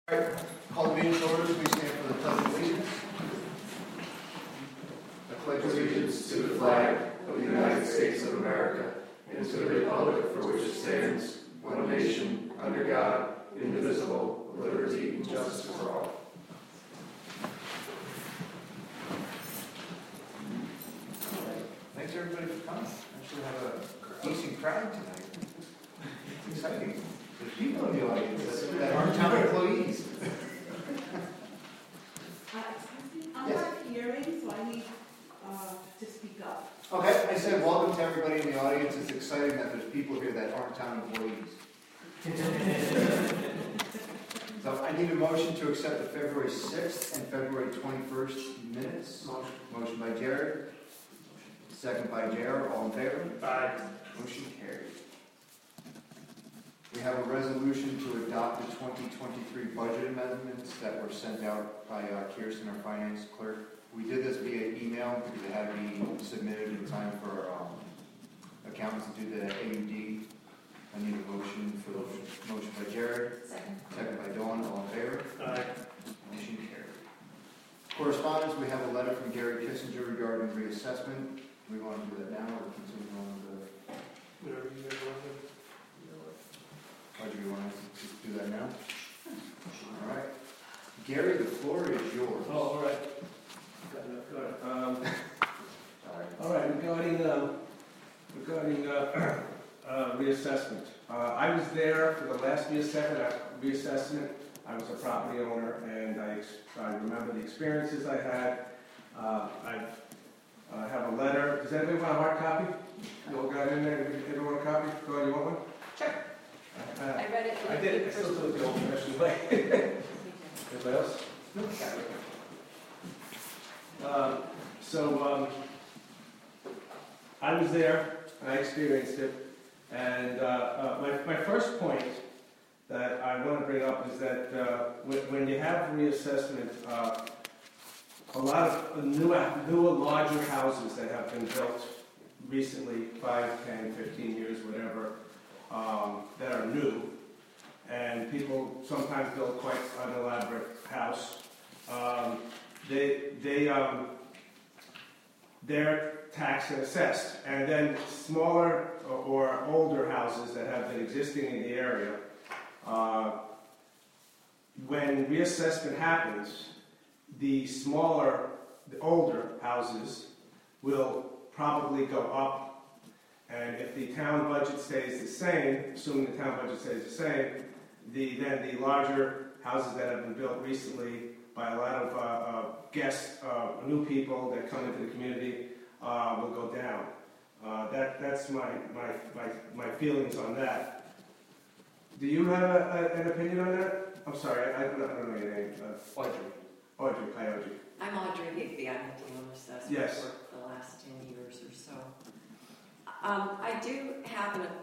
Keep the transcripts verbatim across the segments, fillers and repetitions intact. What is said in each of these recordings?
All right, call the meeting to order. Please stand for the pledge of allegiance. I pledge allegiance to the flag of the United States of America and to the republic for which it stands, one nation, under God, indivisible, with liberty and justice for all. Thanks everybody for coming. Actually have a decent crowd tonight. It's exciting. There's people in the audience that aren't town employees. Uh, excuse me, I'm Yes. not hearing, so I need uh, to speak up. Okay, I said welcome to everybody in the audience. It's exciting that there's people here that aren't town employees. So I need a motion to accept the February sixth and February twenty-first minutes. Motion. Motion by Jared. Second by J R. All in favor? Aye. Motion carried. We have a resolution to adopt the twenty twenty-three budget amendments that were sent out by uh, Kirsten, our finance clerk. We did this via email because it had to be submitted in time for um, accountants to do the A U D. I need a motion for the motion by Jared. Second. Second by Dawn. All in favor? Aye. Motion carried. Correspondence, we have a letter from Gary Kissinger regarding reassessment. Do we want to do that now or continue on the... Whatever you guys want to Or do we want to just do that now? All right. Gary, the floor is yours. Oh, all right. Got enough, got it. Um, Sorry. all right, regarding, um, regarding uh, uh, reassessment. Uh, I was there for the last reassessment. uh, reassessment. I was a property owner, and I, ex- I remember the experiences I had. Uh, I uh, have a letter. Does anybody want a hard copy? You all got it in there? Everyone want a copy? Go on, you want one? Sure. Uh, I read it. I did it. I still do it the old-fashioned way. Anybody else? No. Um, so um, I was there, and I experienced it, and uh, uh, my, my first point that I want to bring up is that uh, when, when you have reassessment, uh, a lot of newer, newer, larger houses that have been built recently, five, ten, fifteen years, whatever, um, that are new, and people sometimes build quite an elaborate house. Um, they, they, um, they're taxed and assessed, and then smaller or, or older houses that have been existing in the area, uh, when reassessment happens, the smaller, the older houses will probably go up, and if the town budget stays the same, assuming the town budget stays the same, the, then the larger houses that have been built recently by a lot of uh, uh, guests, uh, new people that come into the community, uh, will go down. Uh, that, that's my, my, my, my feelings on that. Do you have a, a, an opinion on that? I'm sorry, I, I, don't, I don't know your name. Uh, Audrey. Audrey, hi Audrey. I'm Audrey Higby. I'm at the owner assessment Yes. for the last ten years or so. Um, I do have an,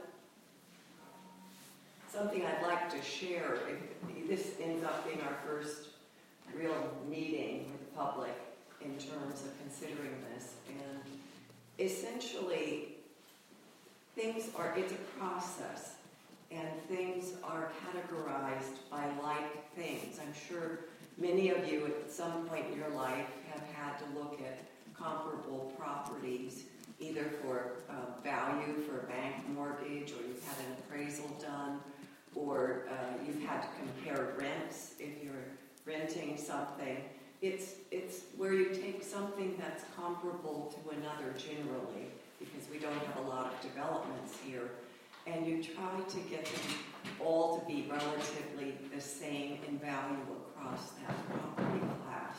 something I'd like to share. If this ends up being our first real meeting with the public in terms of considering this. And essentially, things are, it's a process. And things are categorized by like things. I'm sure many of you at some point in your life have had to look at comparable properties, either for uh, value for a bank mortgage, or you've had an appraisal done, or uh, you've had to compare rents if you're renting something. It's, it's where you take something that's comparable to another generally, because we don't have a lot of developments here, and you try to get them all to be relatively the same in value across that property class.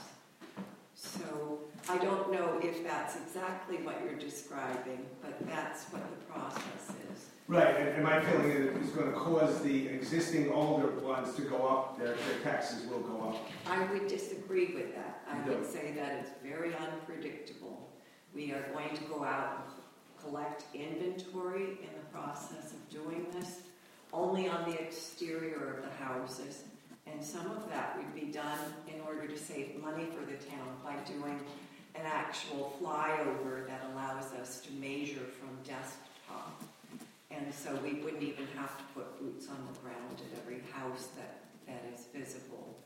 So I don't know if that's exactly what you're describing, but that's what the process is. Right, and, and my feeling is it's going to cause the existing older ones to go up, their, their taxes will go up. I would disagree with that. I You would don't? say that it's very unpredictable. We are going to go out and collect inventory in the process of doing this, only on the exterior of the houses. And some of that would be done in order to save money for the town by doing an actual flyover that allows us to measure from desktop. And so we wouldn't even have to put boots on the ground at every house that, that is visible.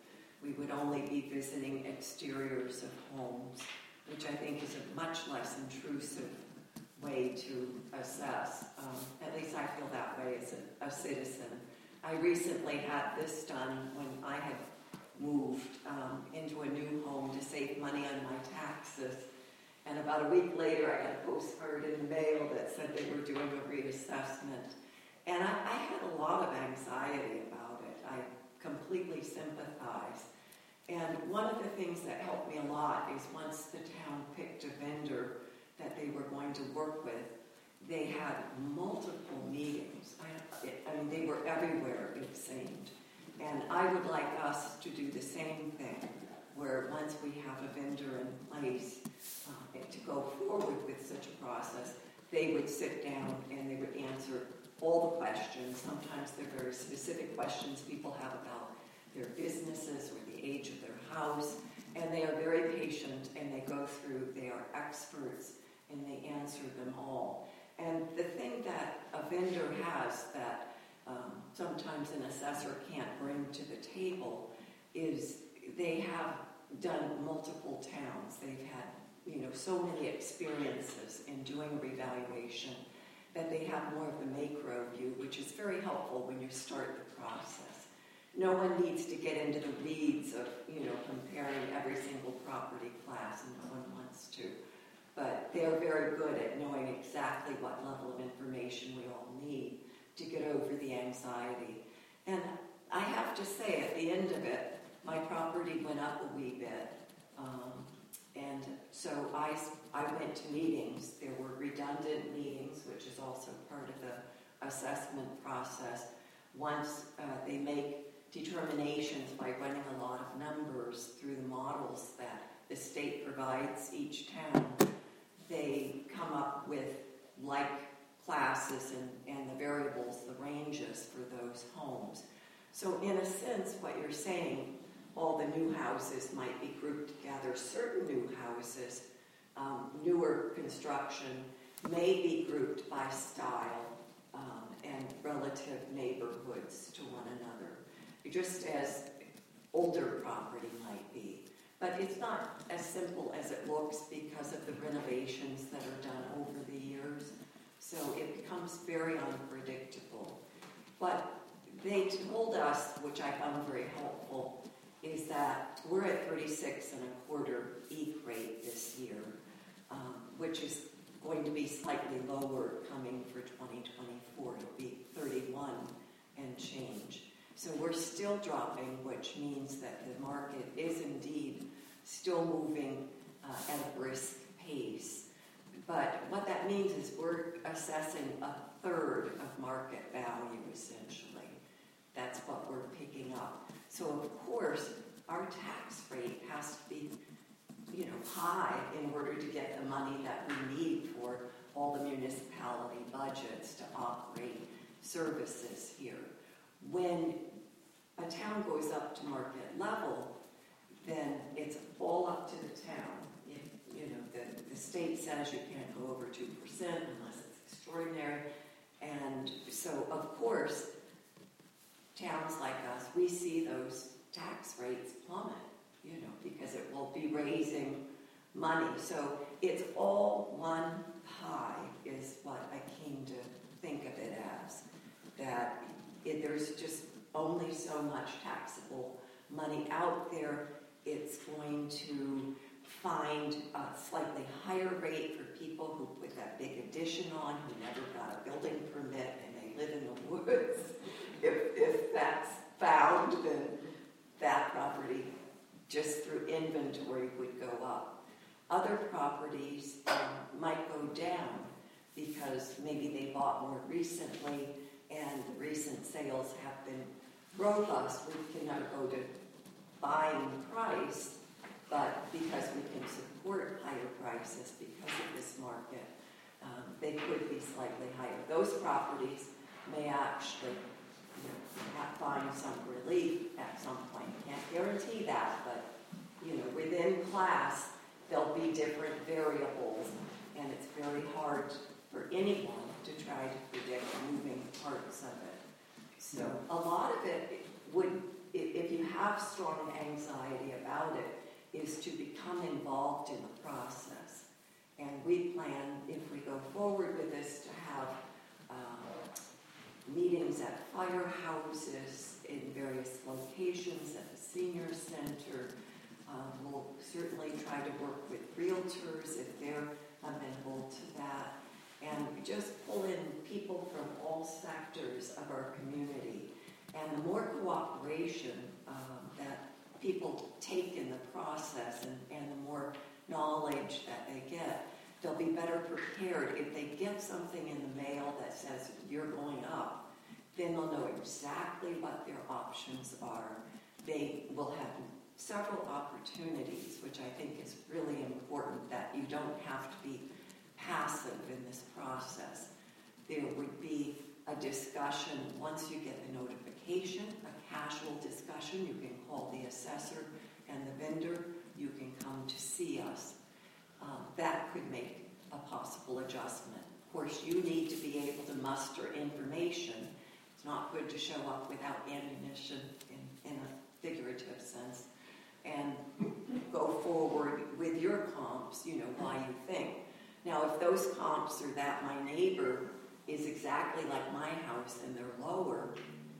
only be visiting exteriors of homes, which I think is a much less intrusive way to assess. Um, at least I feel that way as a, a citizen. I recently had this done when I had moved um, into a new home to save money on my taxes. And about a week later, I got a postcard in the mail that said they were doing a reassessment. And I, I had a lot of anxiety about it. I completely sympathize. And one of the things that helped me a lot is once the town picked a vendor that they were going to work with, they had multiple meetings. I, it, I mean, they were everywhere, it seemed. And I would like us to do the same thing, where once we have a vendor in place uh, to go forward with such a process, they would sit down and they would answer all the questions. Sometimes they're very specific questions people have about their businesses or the age of their house, and they are very patient and they go through, they are experts, and they answer them all. And the thing that a vendor has that um, sometimes an assessor can't bring to the table is they have done multiple towns. They've had, you know, so many experiences in doing a revaluation that they have more of the macro view, which is very helpful when you start the process. No one needs to get into the weeds of, you know, comparing every single property class, and no one wants to. But they're very good at knowing exactly what level of information we all need to get over the anxiety. And I have to say, at the end of it, my property went up a wee bit. Um, and so I, I went to meetings. There were redundant meetings, which is also part of the assessment process. Once uh, they make determinations by running a lot of numbers through the models that the state provides each town, they come up with like classes and, and the variables, the ranges for those homes. So in a sense, what you're saying, all the new houses might be grouped together. Certain new houses, um, newer construction, may be grouped by style um, and relative neighborhoods to one another, just as older property might be. But it's not as simple as it looks because of the renovations that are done over the years. So it becomes very unpredictable. What they told us, which I found very helpful, is that we're at thirty-six and a quarter E rate this year, um, which is going to be slightly lower coming for twenty twenty-four. It'll be thirty-one and change. So we're still dropping, which means that the market is indeed still moving uh, at a brisk pace. But what that means is we're assessing a third of market value, essentially. That's what we're picking up. So, of course, our tax rate has to be, you know, high in order to get the money that we need for all the municipality budgets to operate services here. When a town goes up to market level, then it's all up to the town. If, you know, the, the state says you can't go over two percent unless it's extraordinary. And so, of course, towns like us, we see those tax rates plummet, you know, because it will be raising money. So it's all one pie is what I came to think of it as. That it, there's just only so much taxable money out there. It's going to find a slightly higher rate for people who put that big addition on, who never got a building permit and they live in the woods. If, if that's found, then that property, just through inventory, would go up. Other properties um, might go down because maybe they bought more recently and the recent sales have been robust. We cannot go to buying price, but because we can support higher prices because of this market, um, they could be slightly higher. Those properties may actually, you know, find some relief at some point. Can't guarantee that, but you know, within class, there'll be different variables, and it's very hard for anyone to try to predict moving parts of it. So a lot of it would i- if you have strong anxiety about it, is to become involved in the process. And we plan, if we go forward with this, to have uh, meetings at firehouses in various locations, at the senior center. Um, we'll certainly try to work with realtors if they're amenable to that. And we just pull in people from all sectors of our community. And the more cooperation um, that people take in the process and, and the more knowledge that they get, they'll be better prepared. If they get something in the mail that says you're going up, then they'll know exactly what their options are. They will have several opportunities, which I think is really important, that you don't have to be passive in this process. There would be a discussion once you get the notification, a casual discussion. You can call the assessor and the vendor. You can come to see us. Um, that could make a possible adjustment. Of course, you need to be able to muster information. It's not good to show up without ammunition in, in a figurative sense. And go forward with your comps, you know, why you think. Now, if those comps are that my neighbor is exactly like my house and they're lower,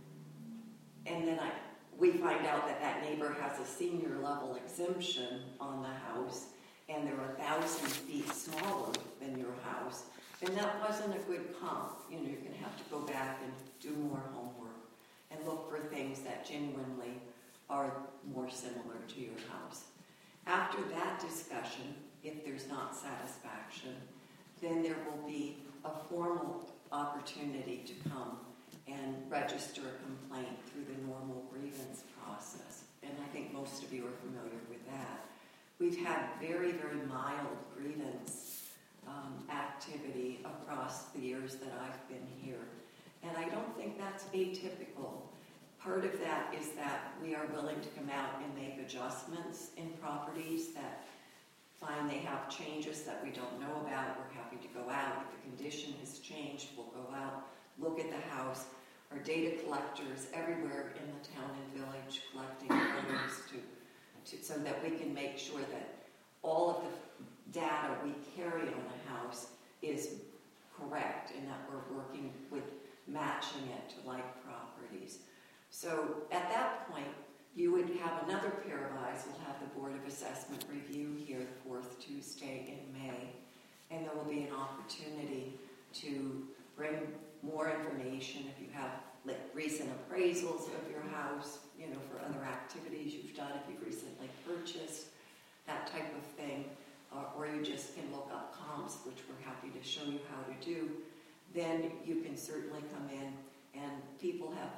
and then I we find out that that neighbor has a senior level exemption on the house, and they're a thousand feet smaller than your house, then that wasn't a good comp. You know, you're going to have to go back and do more homework and look for things that genuinely are more similar to your house. After that discussion, if there's not satisfaction, then there will be a formal opportunity to come and register a complaint through the normal grievance process. And I think most of you are familiar with that. We've had very, very mild grievance um, activity across the years that I've been here. And I don't think that's atypical. Part of that is that we are willing to come out and make adjustments in properties that find they have changes that we don't know about. We're happy to go out. If the condition has changed, we'll go out, look at the house. Our data collectors everywhere in the town and village collecting photos to, to, so that we can make sure that all of the data we carry on a house is correct and that we're working with matching it to like properties. So at that point, you would have another pair of eyes. We'll have the Board of Assessment review here the fourth Tuesday in May, and there will be an opportunity to bring more information if you have like recent appraisals of your house, you know, for other activities you've done, if you've recently purchased, that type of thing, uh, or you just can look up comps, which we're happy to show you how to do. Then you can certainly come in, and people have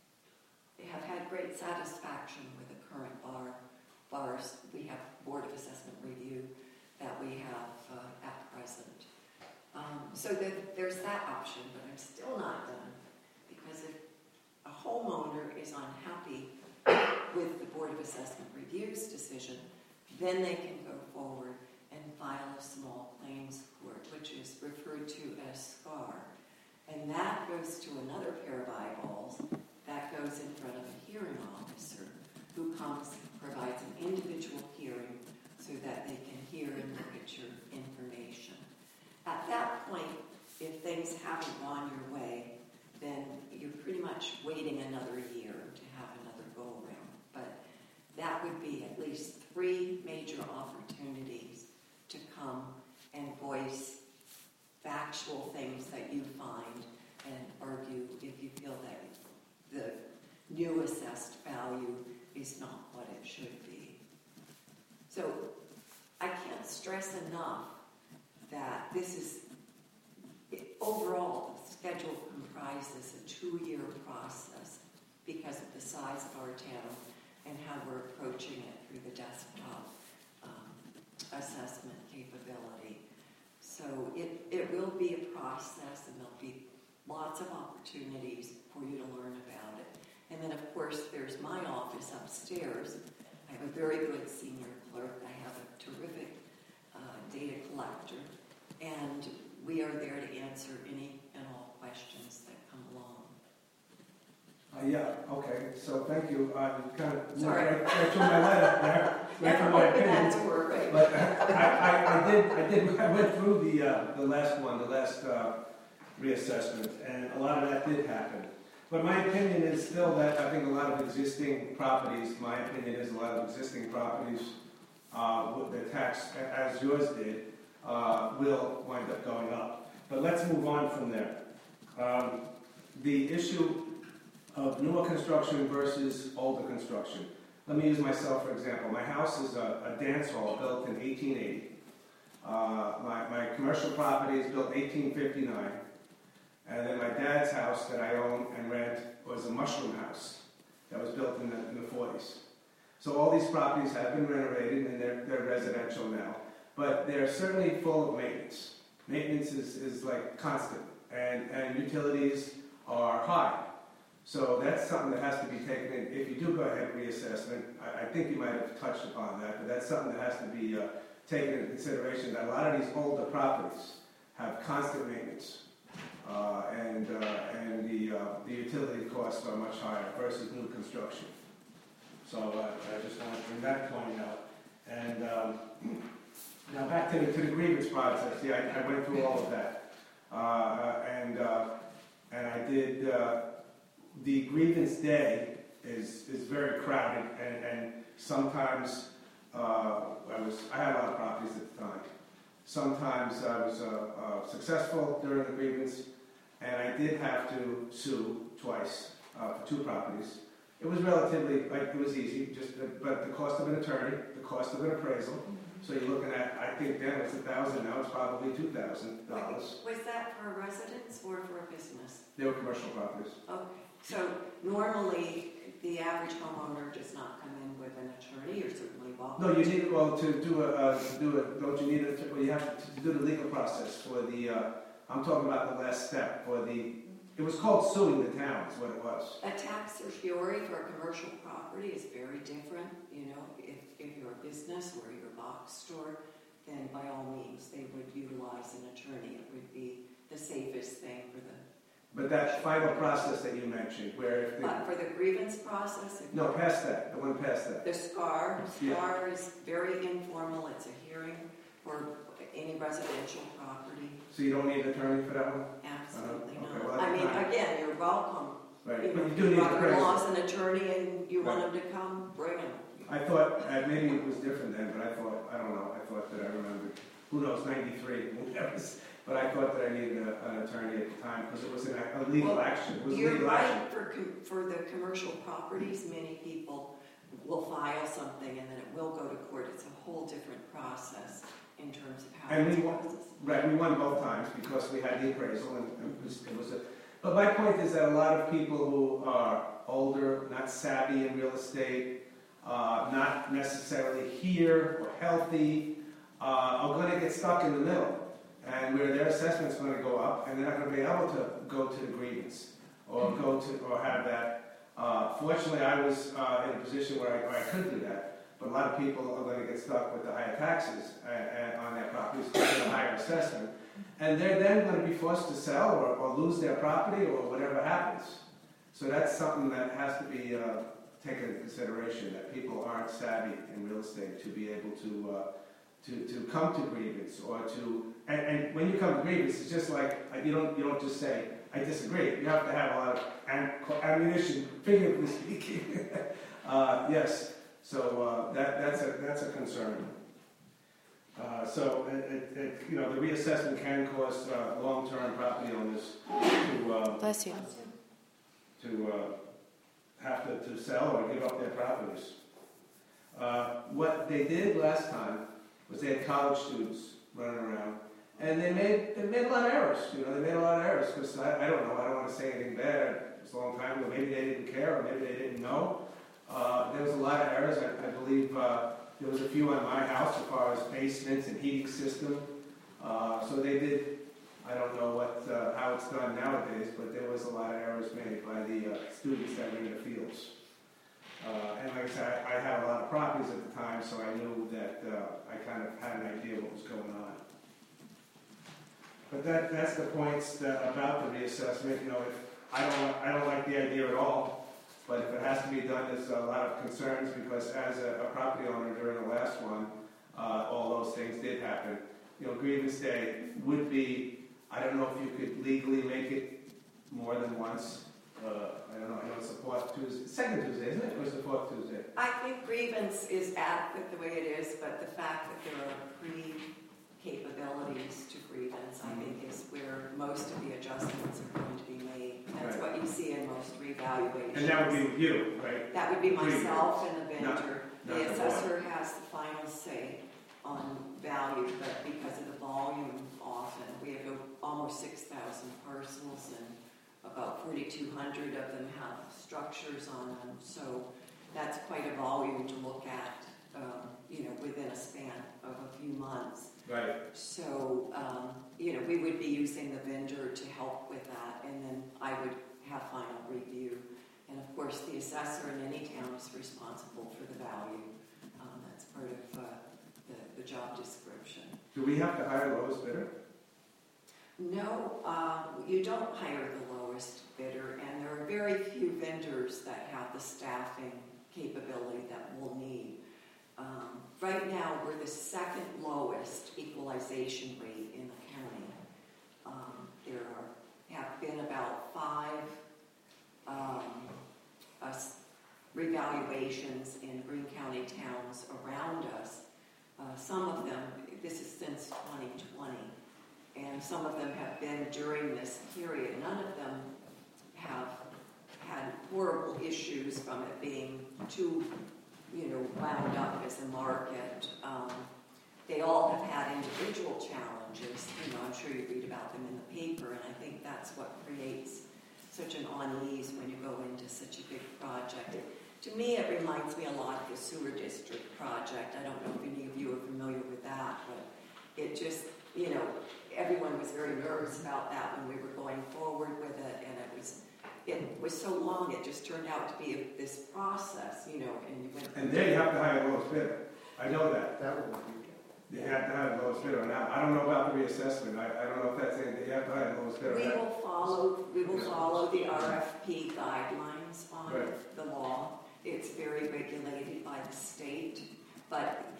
have had great satisfaction with the current bar bars. We have Board of Assessment review that we have uh, at present. Um, so that there's that option, but I'm still not done, because if a homeowner is unhappy with the Board of Assessment review's decision, then they can go forward and file a small claims court, which is referred to as SCAR. And that goes to another pair of eyeballs. That goes in front of a hearing officer who comes, provides an individual hearing so that they can hear and look at your information. At that point, if things haven't gone your way, then you're pretty much waiting another year to have another go-around. But that would be at least three major opportunities to come and voice factual things that you find and argue if you feel that the new assessed value is not what it should be. So I can't stress enough that this is, it, overall, the schedule comprises a two-year process because of the size of our town and how we're approaching it through the desktop um, assessment capability. So it, it will be a process, and there'll be lots of opportunities for you to learn about it. And then, of course, there's my office upstairs. I have a very good senior clerk. I have a terrific uh, data collector. And we are there to answer any and all questions that come along. Uh, yeah, okay, so thank you. Uh, you kind of moved Sorry. right, right through my letter there, right Never through my open opinion. that door, right? But I, I, I did, I did, I went through the, uh, the last one, the last, uh, reassessment, and a lot of that did happen. But my opinion is still that I think a lot of existing properties, my opinion is a lot of existing properties, uh, with the tax, as yours did, uh, will wind up going up. But let's move on from there. Um, the issue of newer construction versus older construction. Let me use myself for example. My house is a, a dance hall built in eighteen eighty. Uh, my, my commercial property is built eighteen fifty-nine. And then my dad's house that I own and rent was a mushroom house that was built in the, in the forties. So all these properties have been renovated and they're, they're residential now. But they're certainly full of maintenance. Maintenance is, is like constant, and, and utilities are high. So that's something that has to be taken in. If you do go ahead and reassessment, I, I think you might have touched upon that, but that's something that has to be uh, taken into consideration, that a lot of these older properties have constant maintenance. Uh, and uh, and the, uh, the utility costs are much higher versus new construction. So uh, I just want to bring that point out. And um, now back to the, to the grievance process. Yeah, I, I went through all of that. Uh, and, uh, and I did, uh, the grievance day is, is very crowded, and, and sometimes uh, I was, I had a lot of properties at the time. Sometimes I was uh, uh, successful during the grievance, and I did have to sue twice uh, for two properties. It was relatively, like, it was easy, just the, but the cost of an attorney, the cost of an appraisal. So you're looking at, I think then it's a thousand, now it's probably two thousand dollars. Was that for a residence or for a business? They were commercial properties. Okay, so normally the average homeowner does not come in with an attorney, or certainly welcome. No, you need, well, to do a, uh, to do it, don't you need a, well, you have to, to do the legal process for the, uh, I'm talking about the last step, for the, it was called suing the town, is what it was. A tax certiorari for a commercial property is very different, you know, if, if you're a business or you're a box store, then by all means, they would utilize an attorney. It would be the safest thing for the... But that final process that you mentioned, where if the, But for the grievance process... if- no, past that, the one past that. The SCAR, Yeah. SCAR is very informal. It's a hearing for any residential property. So you don't need an attorney for that one? Absolutely Uh, okay, not. well, I mean, that's fine. again, you're welcome. Right, You but know, you if do your need an brother-in-law's appraisal. an attorney and you want Right. him to come, bring him. I thought, uh, maybe it was different then, but I thought, I don't know, I thought that I remembered, who knows, ninety-three, whatever. But I thought that I needed a, an attorney at the time, because it was an, a legal Well, action, it was You're legal action. right, for, com- for the commercial properties, many people will file something and then it will go to court. It's a whole different process in terms of how And it's we won, processed. right, we won both times because we had the appraisal and it was, it was a, but my point is that a lot of people who are older, not savvy in real estate, uh, not necessarily here or healthy, uh, are going to get stuck in the middle, and where their assessment's going to go up, and they're not going to be able to go to the grievance or go to or have that. Uh, fortunately, I was uh, in a position where I, where I could do that, but a lot of people are going to get stuck with the higher taxes uh, uh, on their properties because of the higher assessment, and they're then going to be forced to sell or, or lose their property or whatever happens. So that's something that has to be uh, taken into consideration, that people aren't savvy in real estate to be able to uh, to to come to grievance or to and, and when you come to grievance, it's just like uh, you don't you don't just say I disagree. You have to have a lot of am- ammunition, figuratively speaking. uh, yes, so uh, that that's a that's a concern. Uh, so it, it, it, you know the reassessment can cause uh, long-term property owners to uh, Bless you. to uh, have to, to sell or give up their properties. Uh, what they did last time was they had college students running around, and they made they made a lot of errors. You know, they made a lot of errors because I, I don't know. I don't want to say anything bad. It was a long time ago. Maybe they didn't care, or maybe they didn't know. Uh, there was a lot of errors. I, I believe uh, there was a few on my house as far as basements and heating system. Uh, so they did. I don't know what uh, how it's done nowadays, but there was a lot of errors made by the uh, students that were in the fields. Uh, and like I said, I, I had a lot of properties at the time, so I knew that uh, I kind of had an idea what was going on. But that, that's the points that, about the reassessment. You know, if I don't I don't like the idea at all, But if it has to be done, there's a lot of concerns, because as a, a property owner during the last one, uh, all those things did happen. You know, grievance day would be, I don't know if you could legally make it more than once. Uh, I don't know, I know it's the fourth Tuesday, second Tuesday, isn't it? Or is it the fourth Tuesday? I think grievance is adequate the way it is, but the fact that there are pre-capabilities to grievance, I think, is where most of the adjustments are going to be made. That's Right. what you see in most revaluations. And that would be you, right? That would be myself and the vendor. not The the assessor has the final say on value, but because of the volume often, we have almost six thousand parcels and about forty-two hundred of them have structures on them. So that's quite a volume to look at, um, you know, within a span of a few months. Right. So, um, you know, we would be using the vendor to help with that, and then I would have final review. And of course, the assessor in any town is responsible for the value. Um, that's part of uh, the, the job description. Do we have to hire the lowest bidder? No, uh, you don't hire the lowest bidder, and there are very few vendors that have the staffing capability that we'll need. Um, right now, we're the second lowest equalization rate in the county. Um, there are, have been about five um, uh, revaluations in Greene County towns around us. Uh, some of them, this is since twenty twenty, and some of them have been during this period. None of them have had horrible issues from it being too, you know, wound up as a market. Um, they all have had individual challenges. You know, I'm sure you read about them in the paper, and I think that's what creates such an unease when you go into such a big project. It, to me, it reminds me a lot of the sewer district project. I don't know if any of you are familiar with that, but it just, you know, everyone was very nervous about that when we were going forward with it, and it was it was so long, it just turned out to be a, this process, you know, and you went... And there you have to hire the lowest bidder. I know that. That would be You have to hire the lowest bidder. Now, I don't know about the reassessment. I, I don't know if that's anything. You have to hire the lowest bidder. We That- will follow, we will follow the R F P guidelines on Right. the law. It's very regulated by the state, but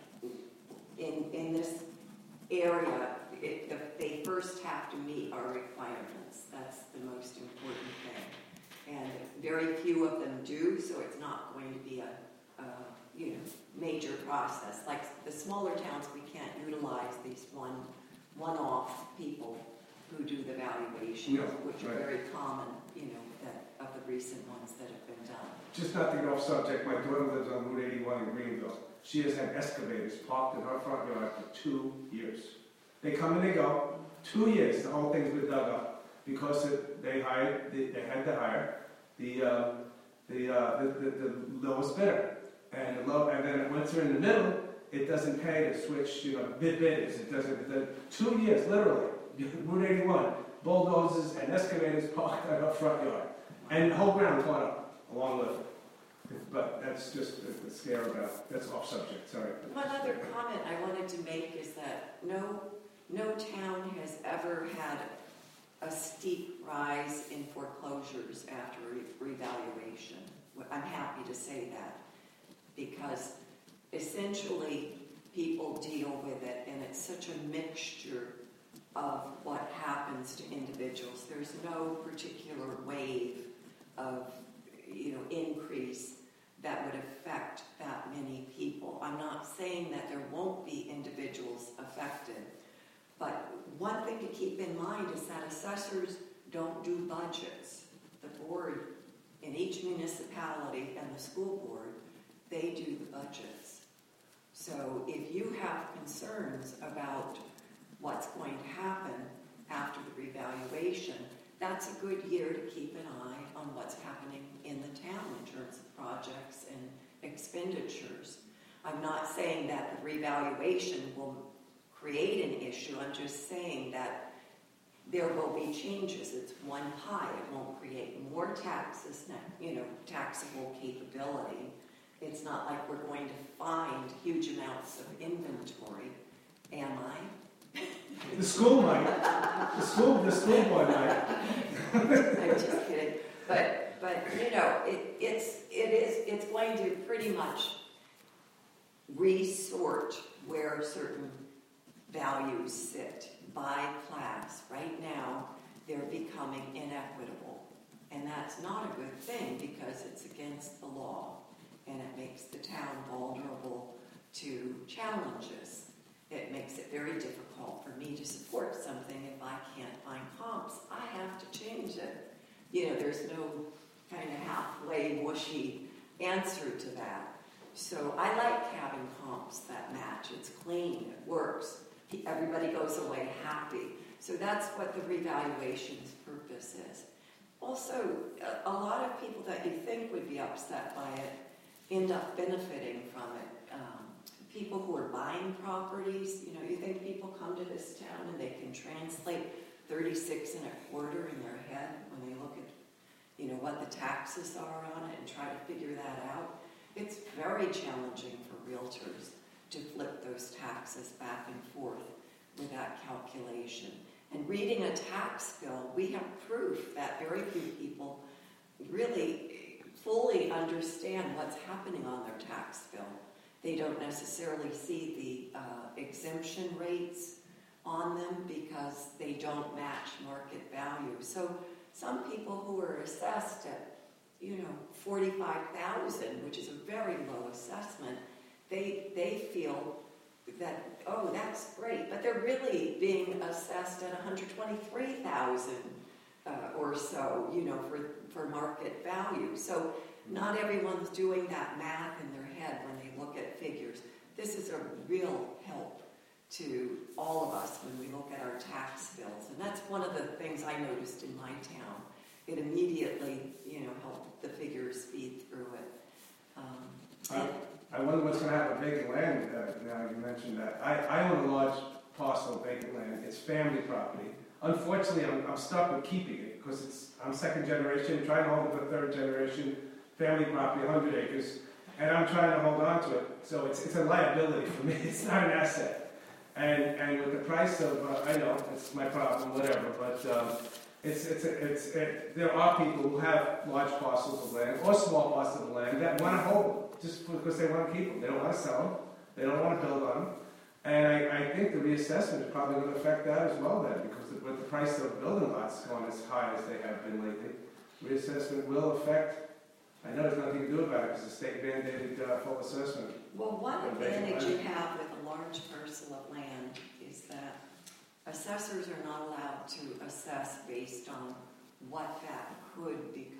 in, in this area, it, the, they first have to meet our requirements. That's the most important thing. And very few of them do, so it's not going to be a, a you know, major process. Like the smaller towns, we can't utilize these one, one-off people who do the valuations, No, which are right. very common, you know, that, of the recent ones that have been done. Just not to get off subject, my daughter lives on Route eighty-one in Greenville. She has had excavators parked in her front yard for two years. They come and they go. Two years, the whole thing's been dug up because it, they hired, they, they had to hire the, uh, the, uh, the, the, the lowest bidder. And, the low, and then once they're in the middle, it doesn't pay to switch, you know, bid bidders. It doesn't, it doesn't. Two years, literally. Route eighty-one, bulldozers and excavators parked in her front yard. And the whole ground caught up along with it. But that's just a, a scare about, that's off subject, sorry. One other comment I wanted to make is that no, no town has ever had a steep rise in foreclosures after re- revaluation. I'm happy to say that because essentially people deal with it, and it's such a mixture of what happens to individuals. There's no particular wave of, you know, increase that would affect that many people. I'm not saying that there won't be individuals affected, but one thing to keep in mind is that assessors don't do budgets. The board in each municipality and the school board, they do the budgets. So if you have concerns about what's going to happen after the revaluation, that's a good year to keep an eye on what's happening in the town in terms of projects and expenditures. I'm not saying that the revaluation will create an issue. I'm just saying that there will be changes. It's one pie. It won't create more taxes, you know, taxable capability. It's not like we're going to find huge amounts of inventory. Am I? The school might. The school, the school board might. I'm just kidding. But but, you know, it, it's, it is, it's going to pretty much resort where certain values sit by class. Right now, they're becoming inequitable. And that's not a good thing because it's against the law and it makes the town vulnerable to challenges. It makes it very difficult for me to support something if I can't find comps. I have to change it. You know, there's no kind of halfway mushy answer to that. So I like having comps that match. It's clean, it works. Everybody goes away happy. So that's what the revaluation's purpose is. Also, a, a lot of people that you think would be upset by it end up benefiting from it. Um, people who are buying properties, you know, you think people come to this town and they can translate thirty-six and a quarter in their head when they look at, you know, what the taxes are on it and try to figure that out. It's very challenging for realtors to flip those taxes back and forth with that calculation. And reading a tax bill, we have proof that very few people really fully understand what's happening on their tax bill. They don't necessarily see the uh, exemption rates on them because they don't match market value. So some people who are assessed at, you know, forty-five thousand, which is a very low assessment, they they feel that, oh, that's great, but they're really being assessed at one hundred twenty-three thousand uh, or so, you know, for, for market value. So not everyone's doing that math in their head when they look at figures. This is a real help to all of us when we look at our tax bills. And that's one of the things I noticed in my town. It immediately, you know, helped the figures feed through it. Um, and, I wonder what's going to happen with vacant land, uh, now you mentioned that. I, I own a large parcel of vacant land. It's family property. Unfortunately, I'm, I'm stuck with keeping it because it's, I'm second generation, trying to hold it for third generation, family property, one hundred acres, and I'm trying to hold on to it. So it's, it's a liability for me. It's not an asset. And, and with the price of, uh, I know, it's my problem, whatever, but um, it's, it's, it's, it, there are people who have large parcels of land or small parcels of land that want to hold them. Just because they want to keep them. They don't want to sell them. They don't want to build on them. And I, I think the reassessment is probably going to affect that as well then, because with the price of building lots going as high as they have been lately, reassessment will affect, I know there's nothing to do about it because the state mandated uh, full assessment. well, one advantage you have with a large parcel of land is that assessors are not allowed to assess based on what that could become.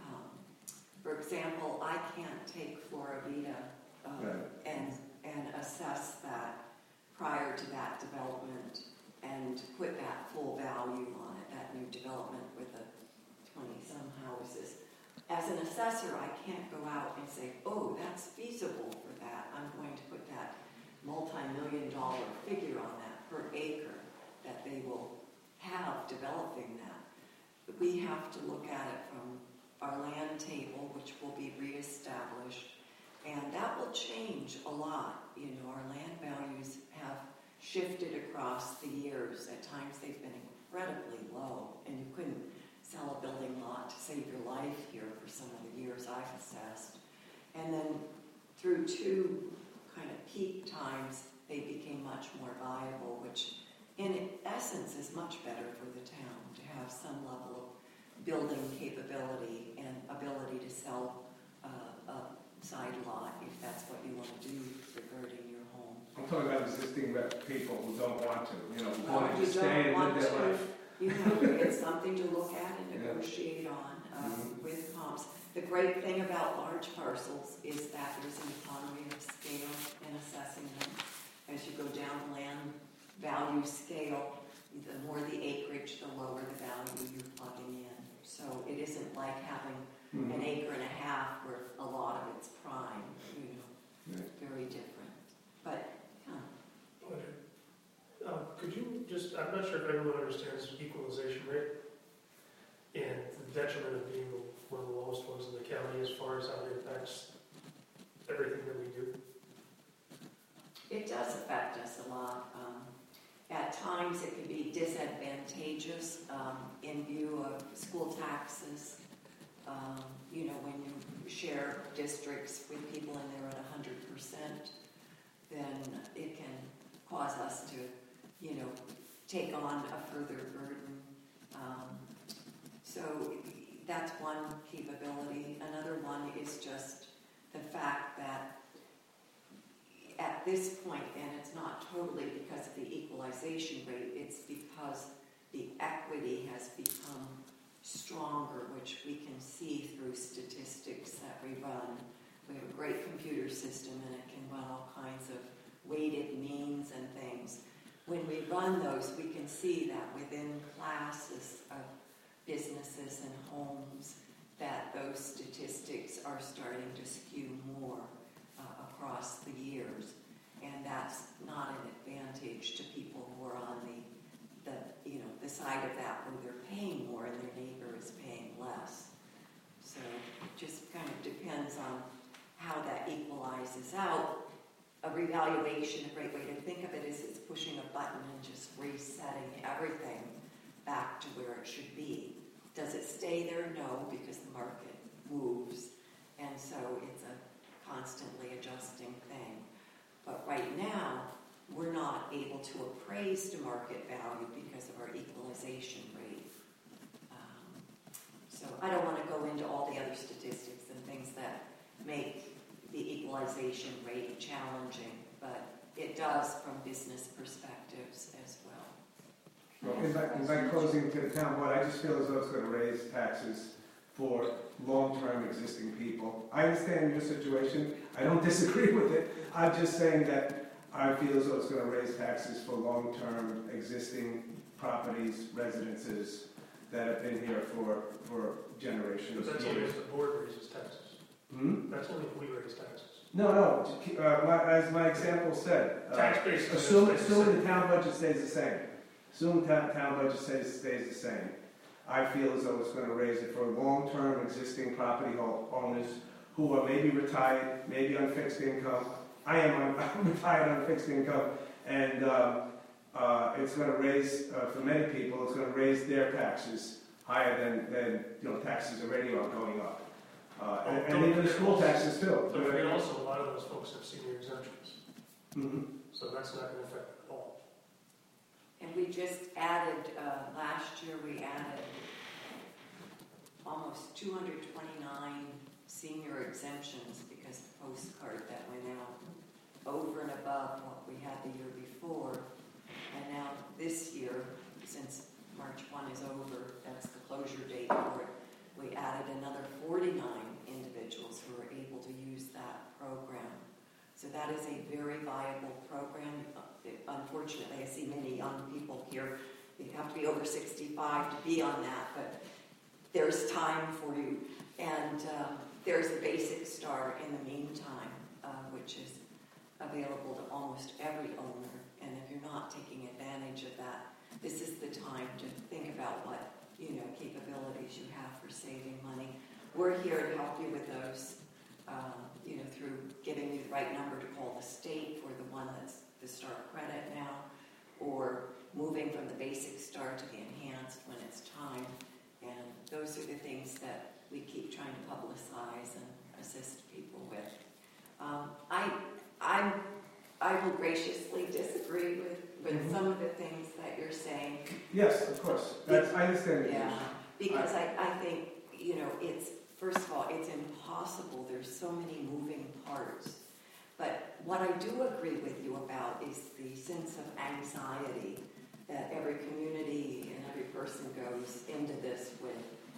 For example, I can't take Flora Vida um, Right. and, and assess that prior to that development and put that full value on it, that new development with the twenty-some houses. As an assessor, I can't go out and say, oh, that's feasible for that. I'm going to put that multi-million dollar figure on that per acre that they will have developing that. But we have to look at it from our land table, which will be reestablished, and that will change a lot. You know, our land values have shifted across the years. At times they've been incredibly low, and you couldn't sell a building lot to save your life here for some of the years I've assessed. And then through two kind of peak times, they became much more viable, which in essence is much better for the town to have some level of building capability and ability to sell uh, a side lot if that's what you want to do regarding your home. I'm talking about existing people who don't want to, you know, who Well, want you to don't stay and want live their to- life. You know, it's something to look at and Yeah. negotiate on um, Mhm. with comps. The great thing about large parcels is that there's an economy of scale in assessing them. As you go down the land value scale, the more the acreage, the lower the value you're plugging in. So it isn't like having Mhm. an acre and a half where a lot of it's prime, you know, Yeah. it's very different. But, yeah. Uh, could you just, I'm not sure if everyone understands equalization rate and the detriment of being one of the lowest ones in the county as far as how it impacts everything that we do. It does affect us a lot. Um, at times it can be disadvantageous um, in view of school taxes. Um, you know, when you share districts with people and they're at one hundred percent, then it can cause us to, you know, take on a further burden. Um, so that's one capability. Another one is just the fact that at this point, and it's not totally because of the equalization rate, it's because the equity has become stronger, which we can see through statistics that we run. We have a great computer system and it can run all kinds of weighted means and things. When we run those, we can see that within classes of businesses and homes, that those statistics are starting to skew more uh, across the years. And that's not an advantage to people who are on the, the, you know, the side of that where they're paying more and their neighbor is paying less. So it just kind of depends on how that equalizes out. A revaluation, a great way to think of it is it's pushing a button and just resetting everything back to where it should be. Does it stay there? No, because the market moves. And so it's a constantly adjusting thing. But right now, we're not able to appraise to market value because of our equalization rate. Um, so I don't want to go into all the other statistics and things that make the equalization rate challenging, but it does from business perspectives as well. Well, in my, in my closing to the town board, I just feel as though it's going to raise taxes for long-term existing people. I understand your situation. I don't disagree with it. I'm just saying that I feel as though it's going to raise taxes for long-term existing properties, residences that have been here for, for generations. But that's only if the board raises taxes. Hmm? That's only if we raise taxes. No, no. Uh, my, as my example said, uh, Tax base. assume, assume the town budget stays the same. Assume the town, town budget stays, stays the same. I feel as though it's going to raise it for long-term existing property owners who are maybe retired, maybe on fixed income. I am on, I'm retired on fixed income, and um, uh, it's going to raise, uh, for many people, it's going to raise their taxes higher than, than you know, taxes already are going up. Uh, and, and even the school taxes too. Don't forget also, a lot of those folks have senior exemptions. Mm-hmm. So that's not going to affect it at all. And we just added, uh, last year we added almost two hundred twenty-nine senior exemptions because the postcard that went out over and above what we had the year before. And now this year, since March first is over, that's the closure date for it, we added another forty-nine individuals who are able to use that program. So that is a very viable program. Unfortunately, I see many young people here. You have to be over sixty-five to be on that, but there's time for you. And um, there's a basic star in the meantime, uh, which is available to almost every owner. And if you're not taking advantage of that, this is the time to think about what, you know, capabilities you have for saving money. We're here to help you with those, um, you know, through giving you the right number to call the state for the one that's the Star Credit now, or moving from the basic Star to the enhanced when it's time. And those are the things that we keep trying to publicize and assist people with. Um, I, I'm, I will graciously disagree with, with mm-hmm. some of the things that you're saying. Yes, of course. That's, I understand. Yeah, because I, I think, you know, it's, first of all, it's impossible. There's so many moving parts. But what I do agree with you about is the sense of anxiety that every community and every person goes into this with.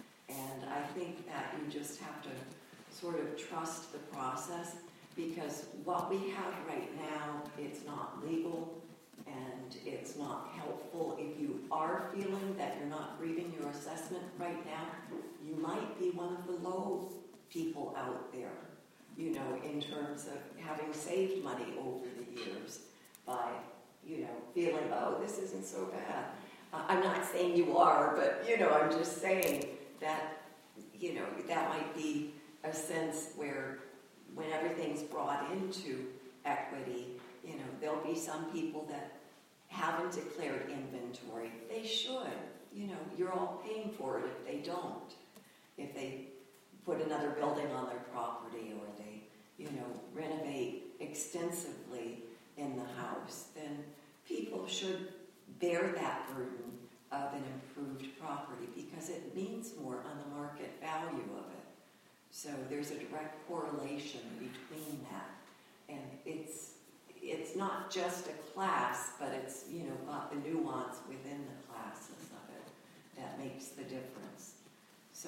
And I think that you just have to sort of trust the process, because what we have right now, it's not legal and it's not helpful. If you are feeling that you're not reading your assessment right now, you might be one of the low people out there, you know, in terms of having saved money over the years by, you know, feeling, oh, this isn't so bad. Uh, I'm not saying you are, but, you know, I'm just saying that, you know, that might be a sense where when everything's brought into equity, you know, there'll be some people that haven't declared inventory. They should. You know, you're all paying for it if they don't. If they put another building on their property, or they, you know, renovate extensively in the house, then people should bear that burden of an improved property because it means more on the market value of it. So there's a direct correlation between that. And it's it's not just a class, but it's, you know, got the nuance within the classes of it that makes the difference. So